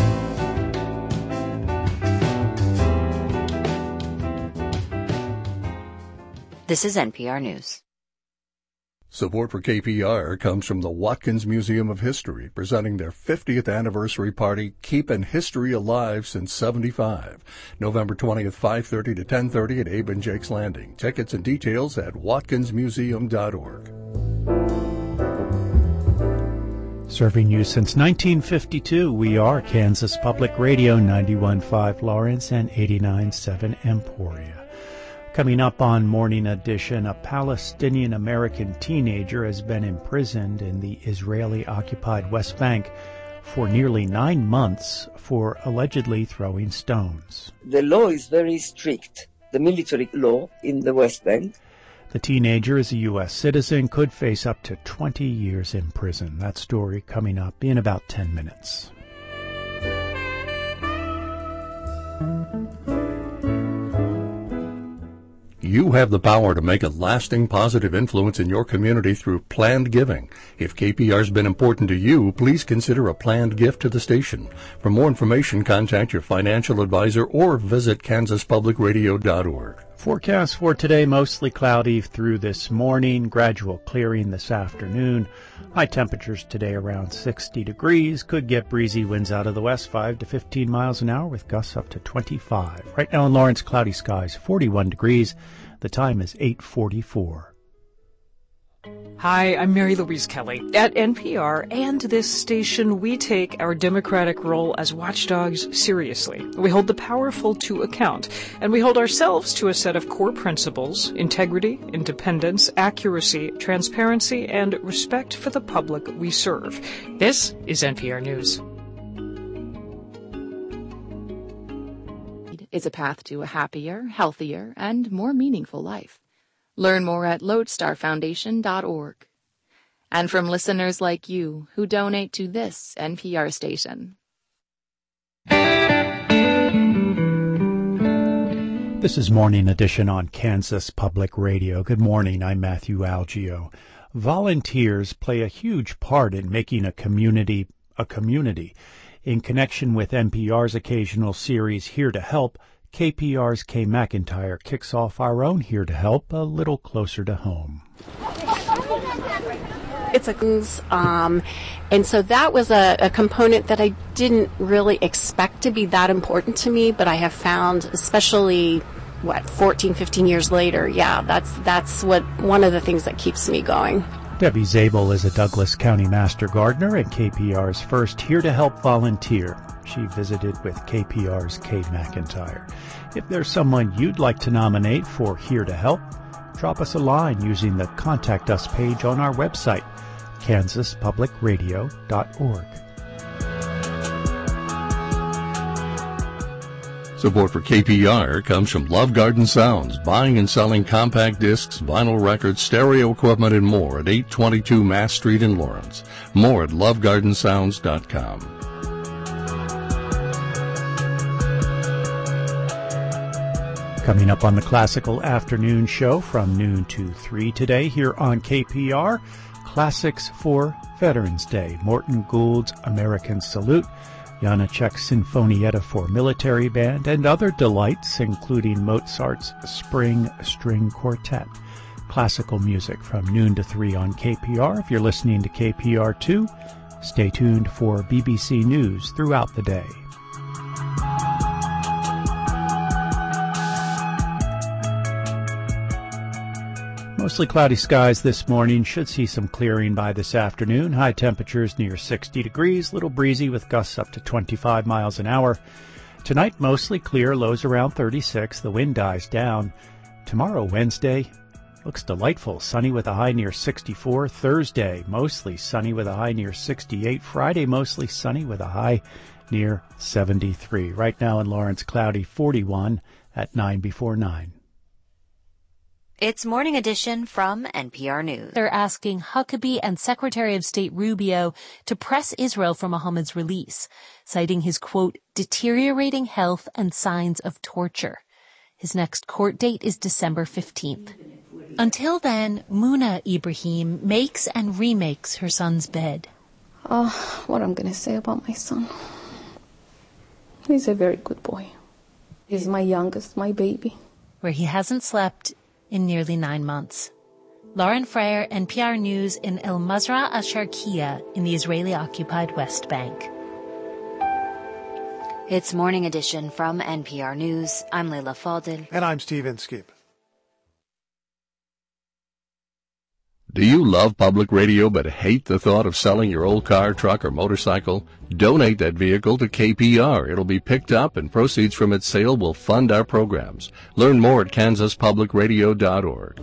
This is NPR News. Support for KPR comes from the Watkins Museum of History, presenting their 50th anniversary party, Keepin' History Alive Since 75. November 20th, 5:30 to 10:30 at Abe and Jake's Landing. Tickets and details at watkinsmuseum.org. Serving you since 1952, we are Kansas Public Radio, 91.5 Lawrence and 89.7 Emporia. Coming up on Morning Edition, a Palestinian-American teenager has been imprisoned in the Israeli-occupied West Bank for nearly 9 months for allegedly throwing stones. The law is very strict, the military law in the West Bank. The teenager is a U.S. citizen, could face up to 20 years in prison. That story coming up in about 10 minutes. You have the power to make a lasting positive influence in your community through planned giving. If KPR's been important to you, please consider a planned gift to the station. For more information, contact your financial advisor or visit kansaspublicradio.org. Forecast for today, mostly cloudy through this morning, gradual clearing this afternoon. High temperatures today around 60 degrees. Could get breezy winds out of the west 5 to 15 miles an hour with gusts up to 25. Right now in Lawrence, cloudy skies, 41 degrees. The time is 8:44. Hi, I'm Mary Louise Kelly. At NPR and this station, we take our democratic role as watchdogs seriously. We hold the powerful to account, and we hold ourselves to a set of core principles: integrity, independence, accuracy, transparency, and respect for the public we serve. This is NPR News. Is a path to a happier, healthier, and more meaningful life. Learn more at lodestarfoundation.org. And from listeners like you who donate to this NPR station. This is Morning Edition on Kansas Public Radio. Good morning, I'm Matthew Algeo. Volunteers play a huge part in making a community a community. In connection with NPR's occasional series Here to Help, KPR's Kay McIntyre kicks off our own Here to Help a little closer to home. It's and so that was a component that I didn't really expect to be that important to me, but I have found, especially 14, 15 years later, that's what one of the things that keeps me going. Debbie Zabel is a Douglas County Master Gardener and KPR's first Here to Help volunteer. She visited with KPR's Kay McIntyre. If there's someone you'd like to nominate for Here to Help, drop us a line using the Contact Us page on our website, kansaspublicradio.org. Support for KPR comes from Love Garden Sounds, buying and selling compact discs, vinyl records, stereo equipment, and more at 822 Mass Street in Lawrence. More at lovegardensounds.com. Coming up on the Classical Afternoon Show from noon to 3 today here on KPR, Classics for Veterans Day, Morton Gould's American Salute, Janacek's Sinfonietta for Military Band, and other delights, including Mozart's Spring String Quartet. Classical music from noon to 3 on KPR. If you're listening to KPR2, stay tuned for BBC News throughout the day. Mostly cloudy skies this morning. Should see some clearing by this afternoon. High temperatures near 60 degrees. Little breezy with gusts up to 25 miles an hour. Tonight, mostly clear. Lows around 36. The wind dies down. Tomorrow, Wednesday, looks delightful. Sunny with a high near 64. Thursday, mostly sunny with a high near 68. Friday, mostly sunny with a high near 73. Right now in Lawrence, cloudy, 41 at 9 before 9. It's Morning Edition from NPR News. They're asking Huckabee and Secretary of State Rubio to press Israel for Mohammed's release, citing his, quote, deteriorating health and signs of torture. His next court date is December 15th. Until then, Muna Ibrahim makes and remakes her son's bed. What I'm going to say about my son. He's a very good boy. He's my youngest, my baby. Where he hasn't slept in nearly 9 months. Lauren Freyer, NPR News in El Mazra al-Sharqiya in the Israeli-occupied West Bank. It's Morning Edition from NPR News. I'm Leila Fadel. And I'm Steve Inskeep. Do you love public radio but hate the thought of selling your old car, truck, or motorcycle? Donate that vehicle to KPR. It'll be picked up and proceeds from its sale will fund our programs. Learn more at kansaspublicradio.org.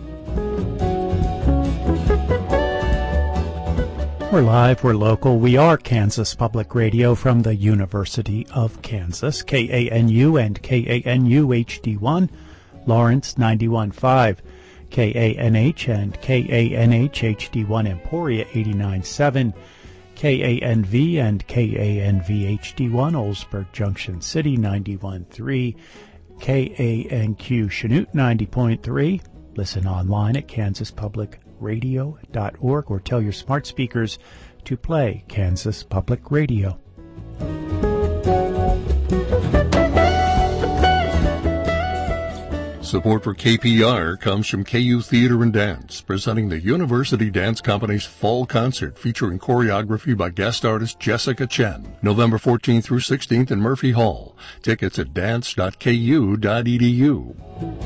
We're live, we're local. We are Kansas Public Radio from the University of Kansas, KANU and KANU HD1, Lawrence 91.5. KANH and KANH HD1 Emporia 89.7, KANV and KANV HD1 Oldsburg Junction City 91.3, KANQ Chanute 90.3. Listen online at kansaspublicradio.org or tell your smart speakers to play Kansas Public Radio. Support for KPR comes from KU Theater and Dance, presenting the University Dance Company's Fall Concert featuring choreography by guest artist Jessica Chen, November 14th through 16th in Murphy Hall. Tickets at dance.ku.edu.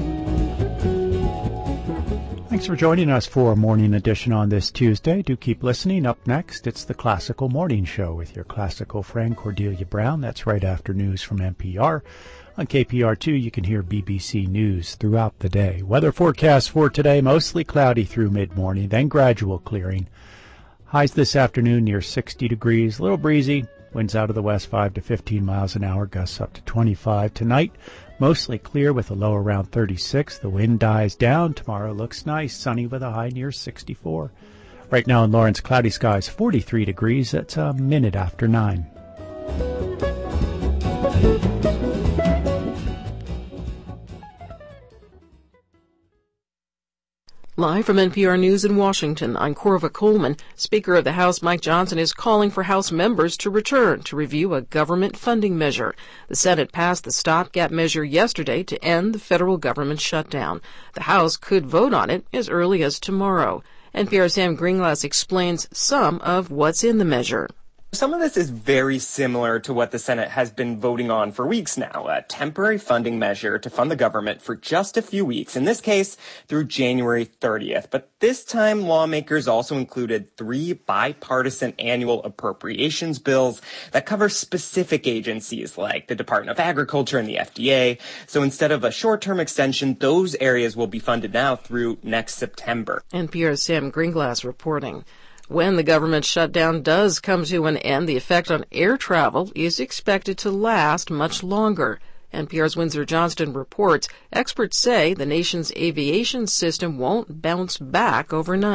Thanks for joining us for a morning edition on this Tuesday. Do keep listening. Up next, it's the Classical Morning Show with your classical friend Cordelia Brown. That's right after news from NPR. On KPR2, you can hear BBC News throughout the day. Weather forecast for today, mostly cloudy through mid-morning, then gradual clearing. Highs this afternoon near 60 degrees, a little breezy. Winds out of the west 5 to 15 miles an hour, gusts up to 25. Tonight, mostly clear with a low around 36. The wind dies down. Tomorrow looks nice, sunny with a high near 64. Right now in Lawrence, cloudy skies, 43 degrees. That's a minute after 9. Live from NPR News in Washington, I'm Corva Coleman. Speaker of the House Mike Johnson is calling for House members to return to review a government funding measure. The Senate passed the stopgap measure yesterday to end the federal government shutdown. The House could vote on it as early as tomorrow. NPR's Sam Greenglass explains some of what's in the measure. Some of this is very similar to what the Senate has been voting on for weeks now, a temporary funding measure to fund the government for just a few weeks, in this case through January 30th. But this time, lawmakers also included 3 bipartisan annual appropriations bills that cover specific agencies like the Department of Agriculture and the FDA. So instead of a short-term extension, those areas will be funded now through next September. NPR's Sam Greenglass reporting. When the government shutdown does come to an end, the effect on air travel is expected to last much longer. NPR's Windsor Johnston reports experts say the nation's aviation system won't bounce back overnight.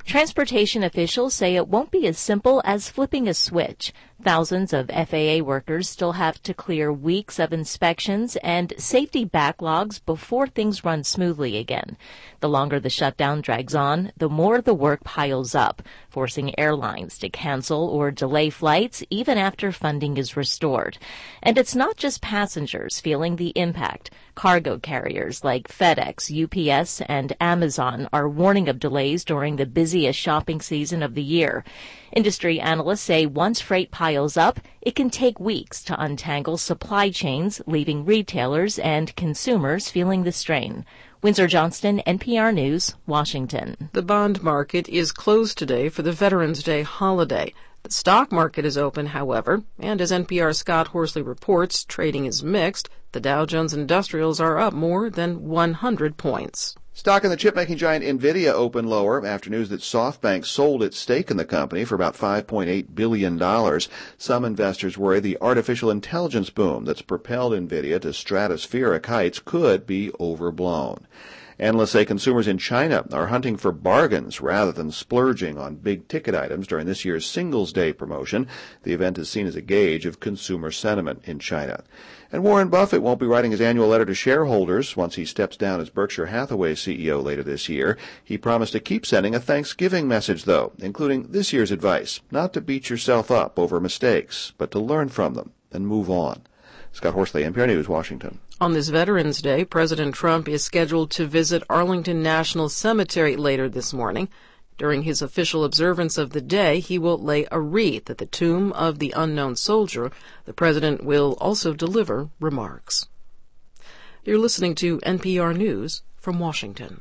Transportation officials say it won't be as simple as flipping a switch. Thousands of FAA workers still have to clear weeks of inspections and safety backlogs before things run smoothly again. The longer the shutdown drags on, the more the work piles up, forcing airlines to cancel or delay flights even after funding is restored. And it's not just passengers feeling the impact. Cargo carriers like FedEx, UPS, and Amazon are warning of delays during the busiest shopping season of the year. Industry analysts say once freight piles up, it can take weeks to untangle supply chains, leaving retailers and consumers feeling the strain. Windsor Johnston, NPR News, Washington. The bond market is closed today for the Veterans Day holiday. The stock market is open, however, and as NPR's Scott Horsley reports, trading is mixed. The Dow Jones Industrials are up more than 100 points. Stock in the chip-making giant NVIDIA opened lower after news that SoftBank sold its stake in the company for about $5.8 billion. Some investors worry the artificial intelligence boom that's propelled NVIDIA to stratospheric heights could be overblown. Analysts say consumers in China are hunting for bargains rather than splurging on big-ticket items during this year's Singles' Day promotion. The event is seen as a gauge of consumer sentiment in China. And Warren Buffett won't be writing his annual letter to shareholders once he steps down as Berkshire Hathaway CEO later this year. He promised to keep sending a Thanksgiving message, though, including this year's advice, not to beat yourself up over mistakes, but to learn from them and move on. Scott Horsley, NPR News, Washington. On this Veterans Day, President Trump is scheduled to visit Arlington National Cemetery later this morning. During his official observance of the day, he will lay a wreath at the tomb of the unknown soldier. The president will also deliver remarks. You're listening to NPR News from Washington.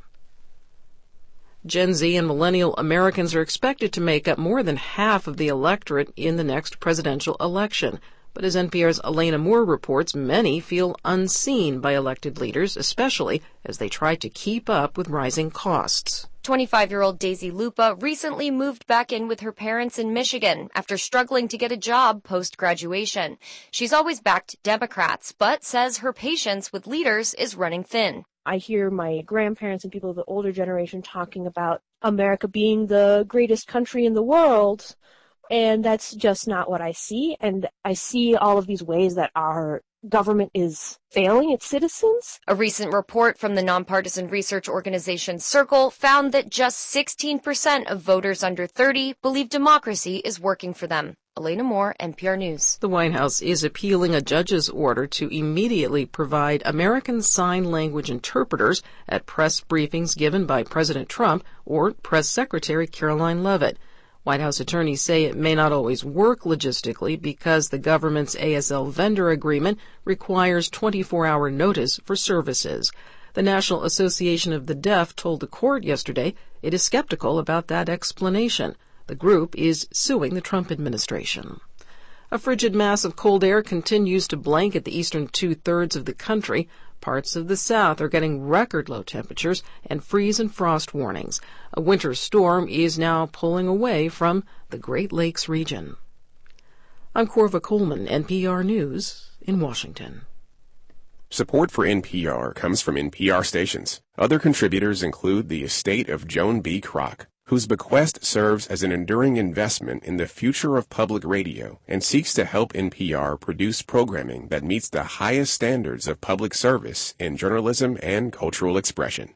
Gen Z and millennial Americans are expected to make up more than half of the electorate in the next presidential election. But as NPR's Elena Moore reports, many feel unseen by elected leaders, especially as they try to keep up with rising costs. 25-year-old Daisy Lupa recently moved back in with her parents in Michigan after struggling to get a job post-graduation. She's always backed Democrats, but says her patience with leaders is running thin. I hear my grandparents and people of the older generation talking about America being the greatest country in the world. And that's just not what I see. And I see all of these ways that our government is failing its citizens. A recent report from the nonpartisan research organization Circle found that just 16% of voters under 30 believe democracy is working for them. Elena Moore, NPR News. The White House is appealing a judge's order to immediately provide American Sign Language interpreters at press briefings given by President Trump or Press Secretary Caroline Leavitt. White House attorneys say it may not always work logistically because the government's ASL vendor agreement requires 24-hour notice for services. The National Association of the Deaf told the court yesterday it is skeptical about that explanation. The group is suing the Trump administration. A frigid mass of cold air continues to blanket the eastern two-thirds of the country. Parts of the south are getting record-low temperatures and freeze and frost warnings. A winter storm is now pulling away from the Great Lakes region. I'm Corva Coleman, NPR News in Washington. Support for NPR comes from NPR stations. Other contributors include the estate of Joan B. Kroc, whose bequest serves as an enduring investment in the future of public radio and seeks to help NPR produce programming that meets the highest standards of public service in journalism and cultural expression.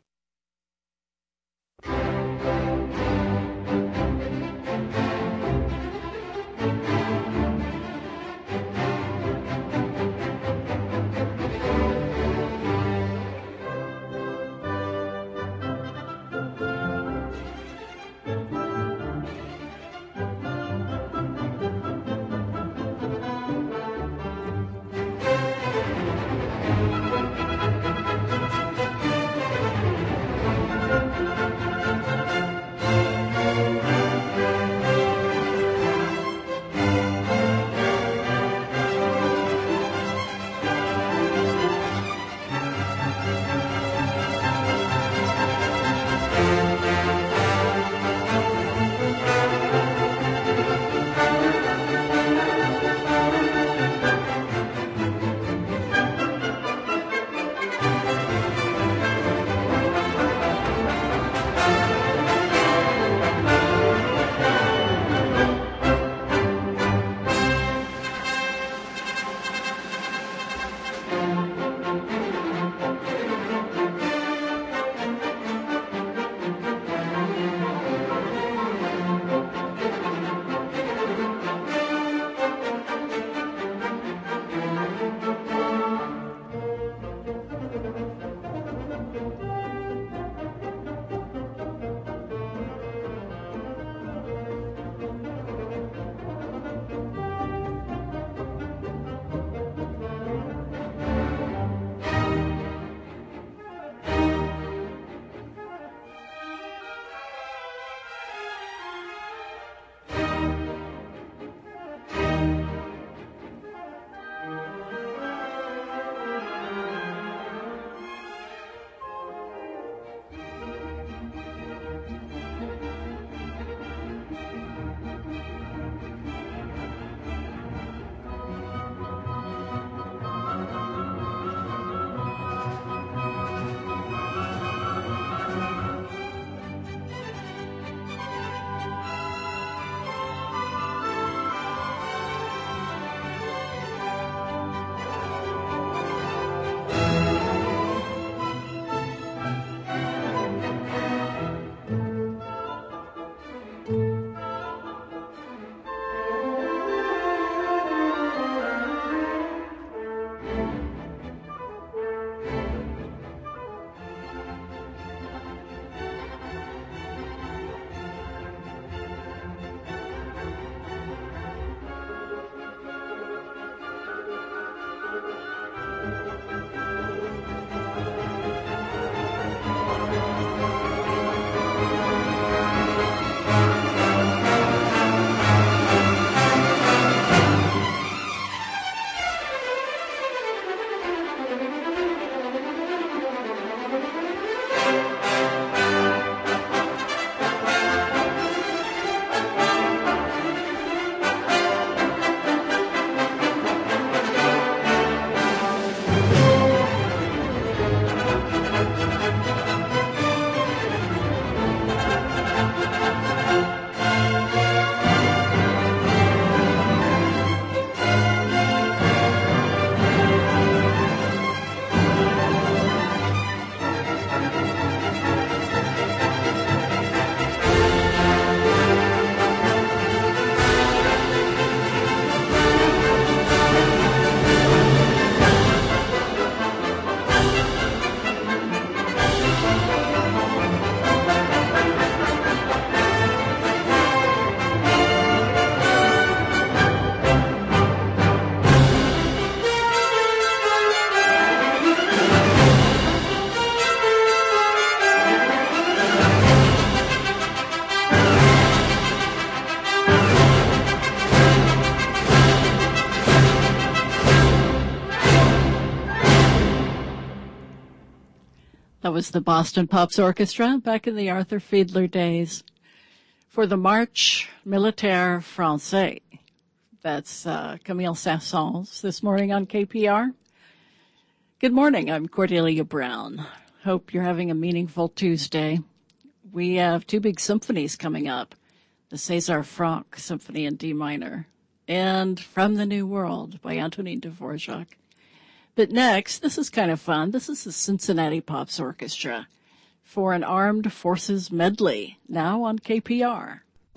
That was the Boston Pops Orchestra back in the Arthur Fiedler days for the Marche Militaire Français. That's Camille Saint-Saëns this morning on KPR. Good morning, I'm Cordelia Brown. Hope you're having a meaningful Tuesday. We have two big symphonies coming up, the César Franck Symphony in D minor and From the New World by Antonin Dvorak. But next, this is kind of fun. This is the Cincinnati Pops Orchestra for an Armed Forces medley, now on KPR.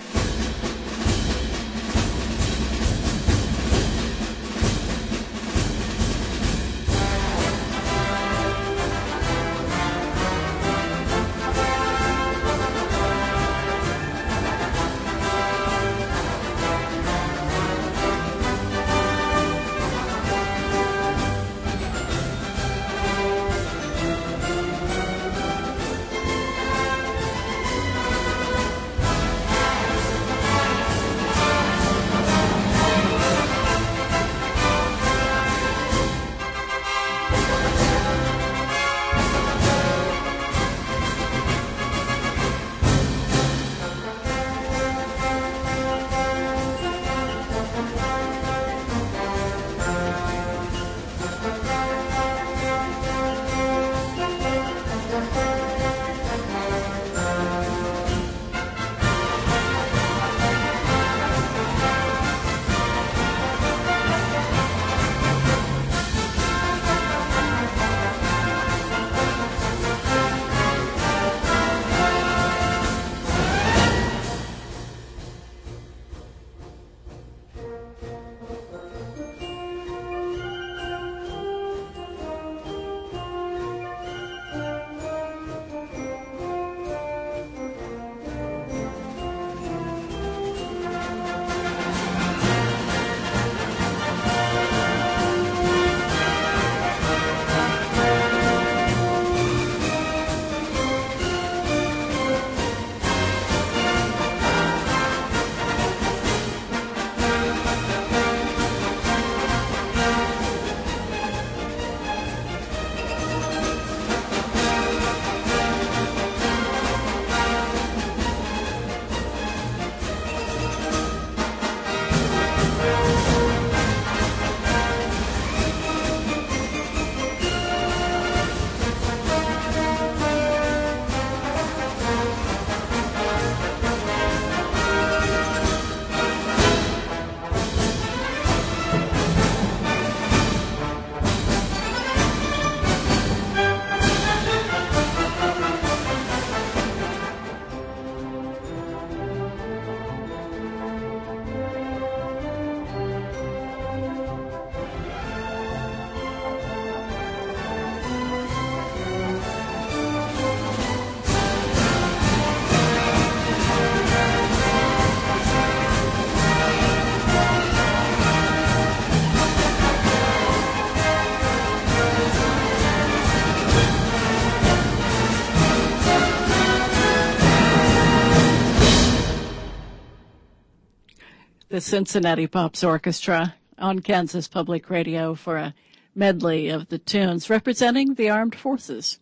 The Cincinnati Pops Orchestra on Kansas Public Radio for a medley of the tunes representing the armed forces.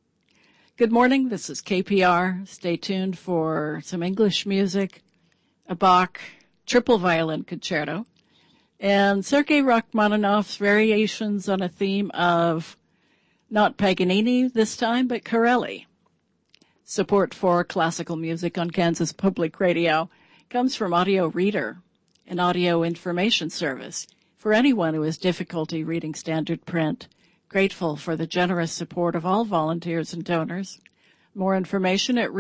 Good morning, this is KPR. Stay tuned for some English music, a Bach triple violin concerto, and Sergei Rachmaninoff's variations on a theme of not Paganini this time, but Corelli. Support for classical music on Kansas Public Radio comes from Audio Reader, an audio information service for anyone who has difficulty reading standard print. Grateful for the generous support of all volunteers and donors. More information at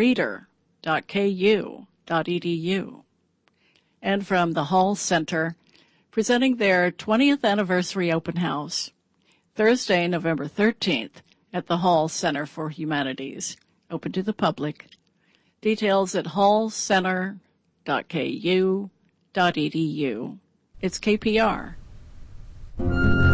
reader.ku.edu. And from the Hall Center, presenting their 20th anniversary open house, Thursday, November 13th, at the Hall Center for Humanities, open to the public. Details at hallcenter.ku.edu. It's KPR.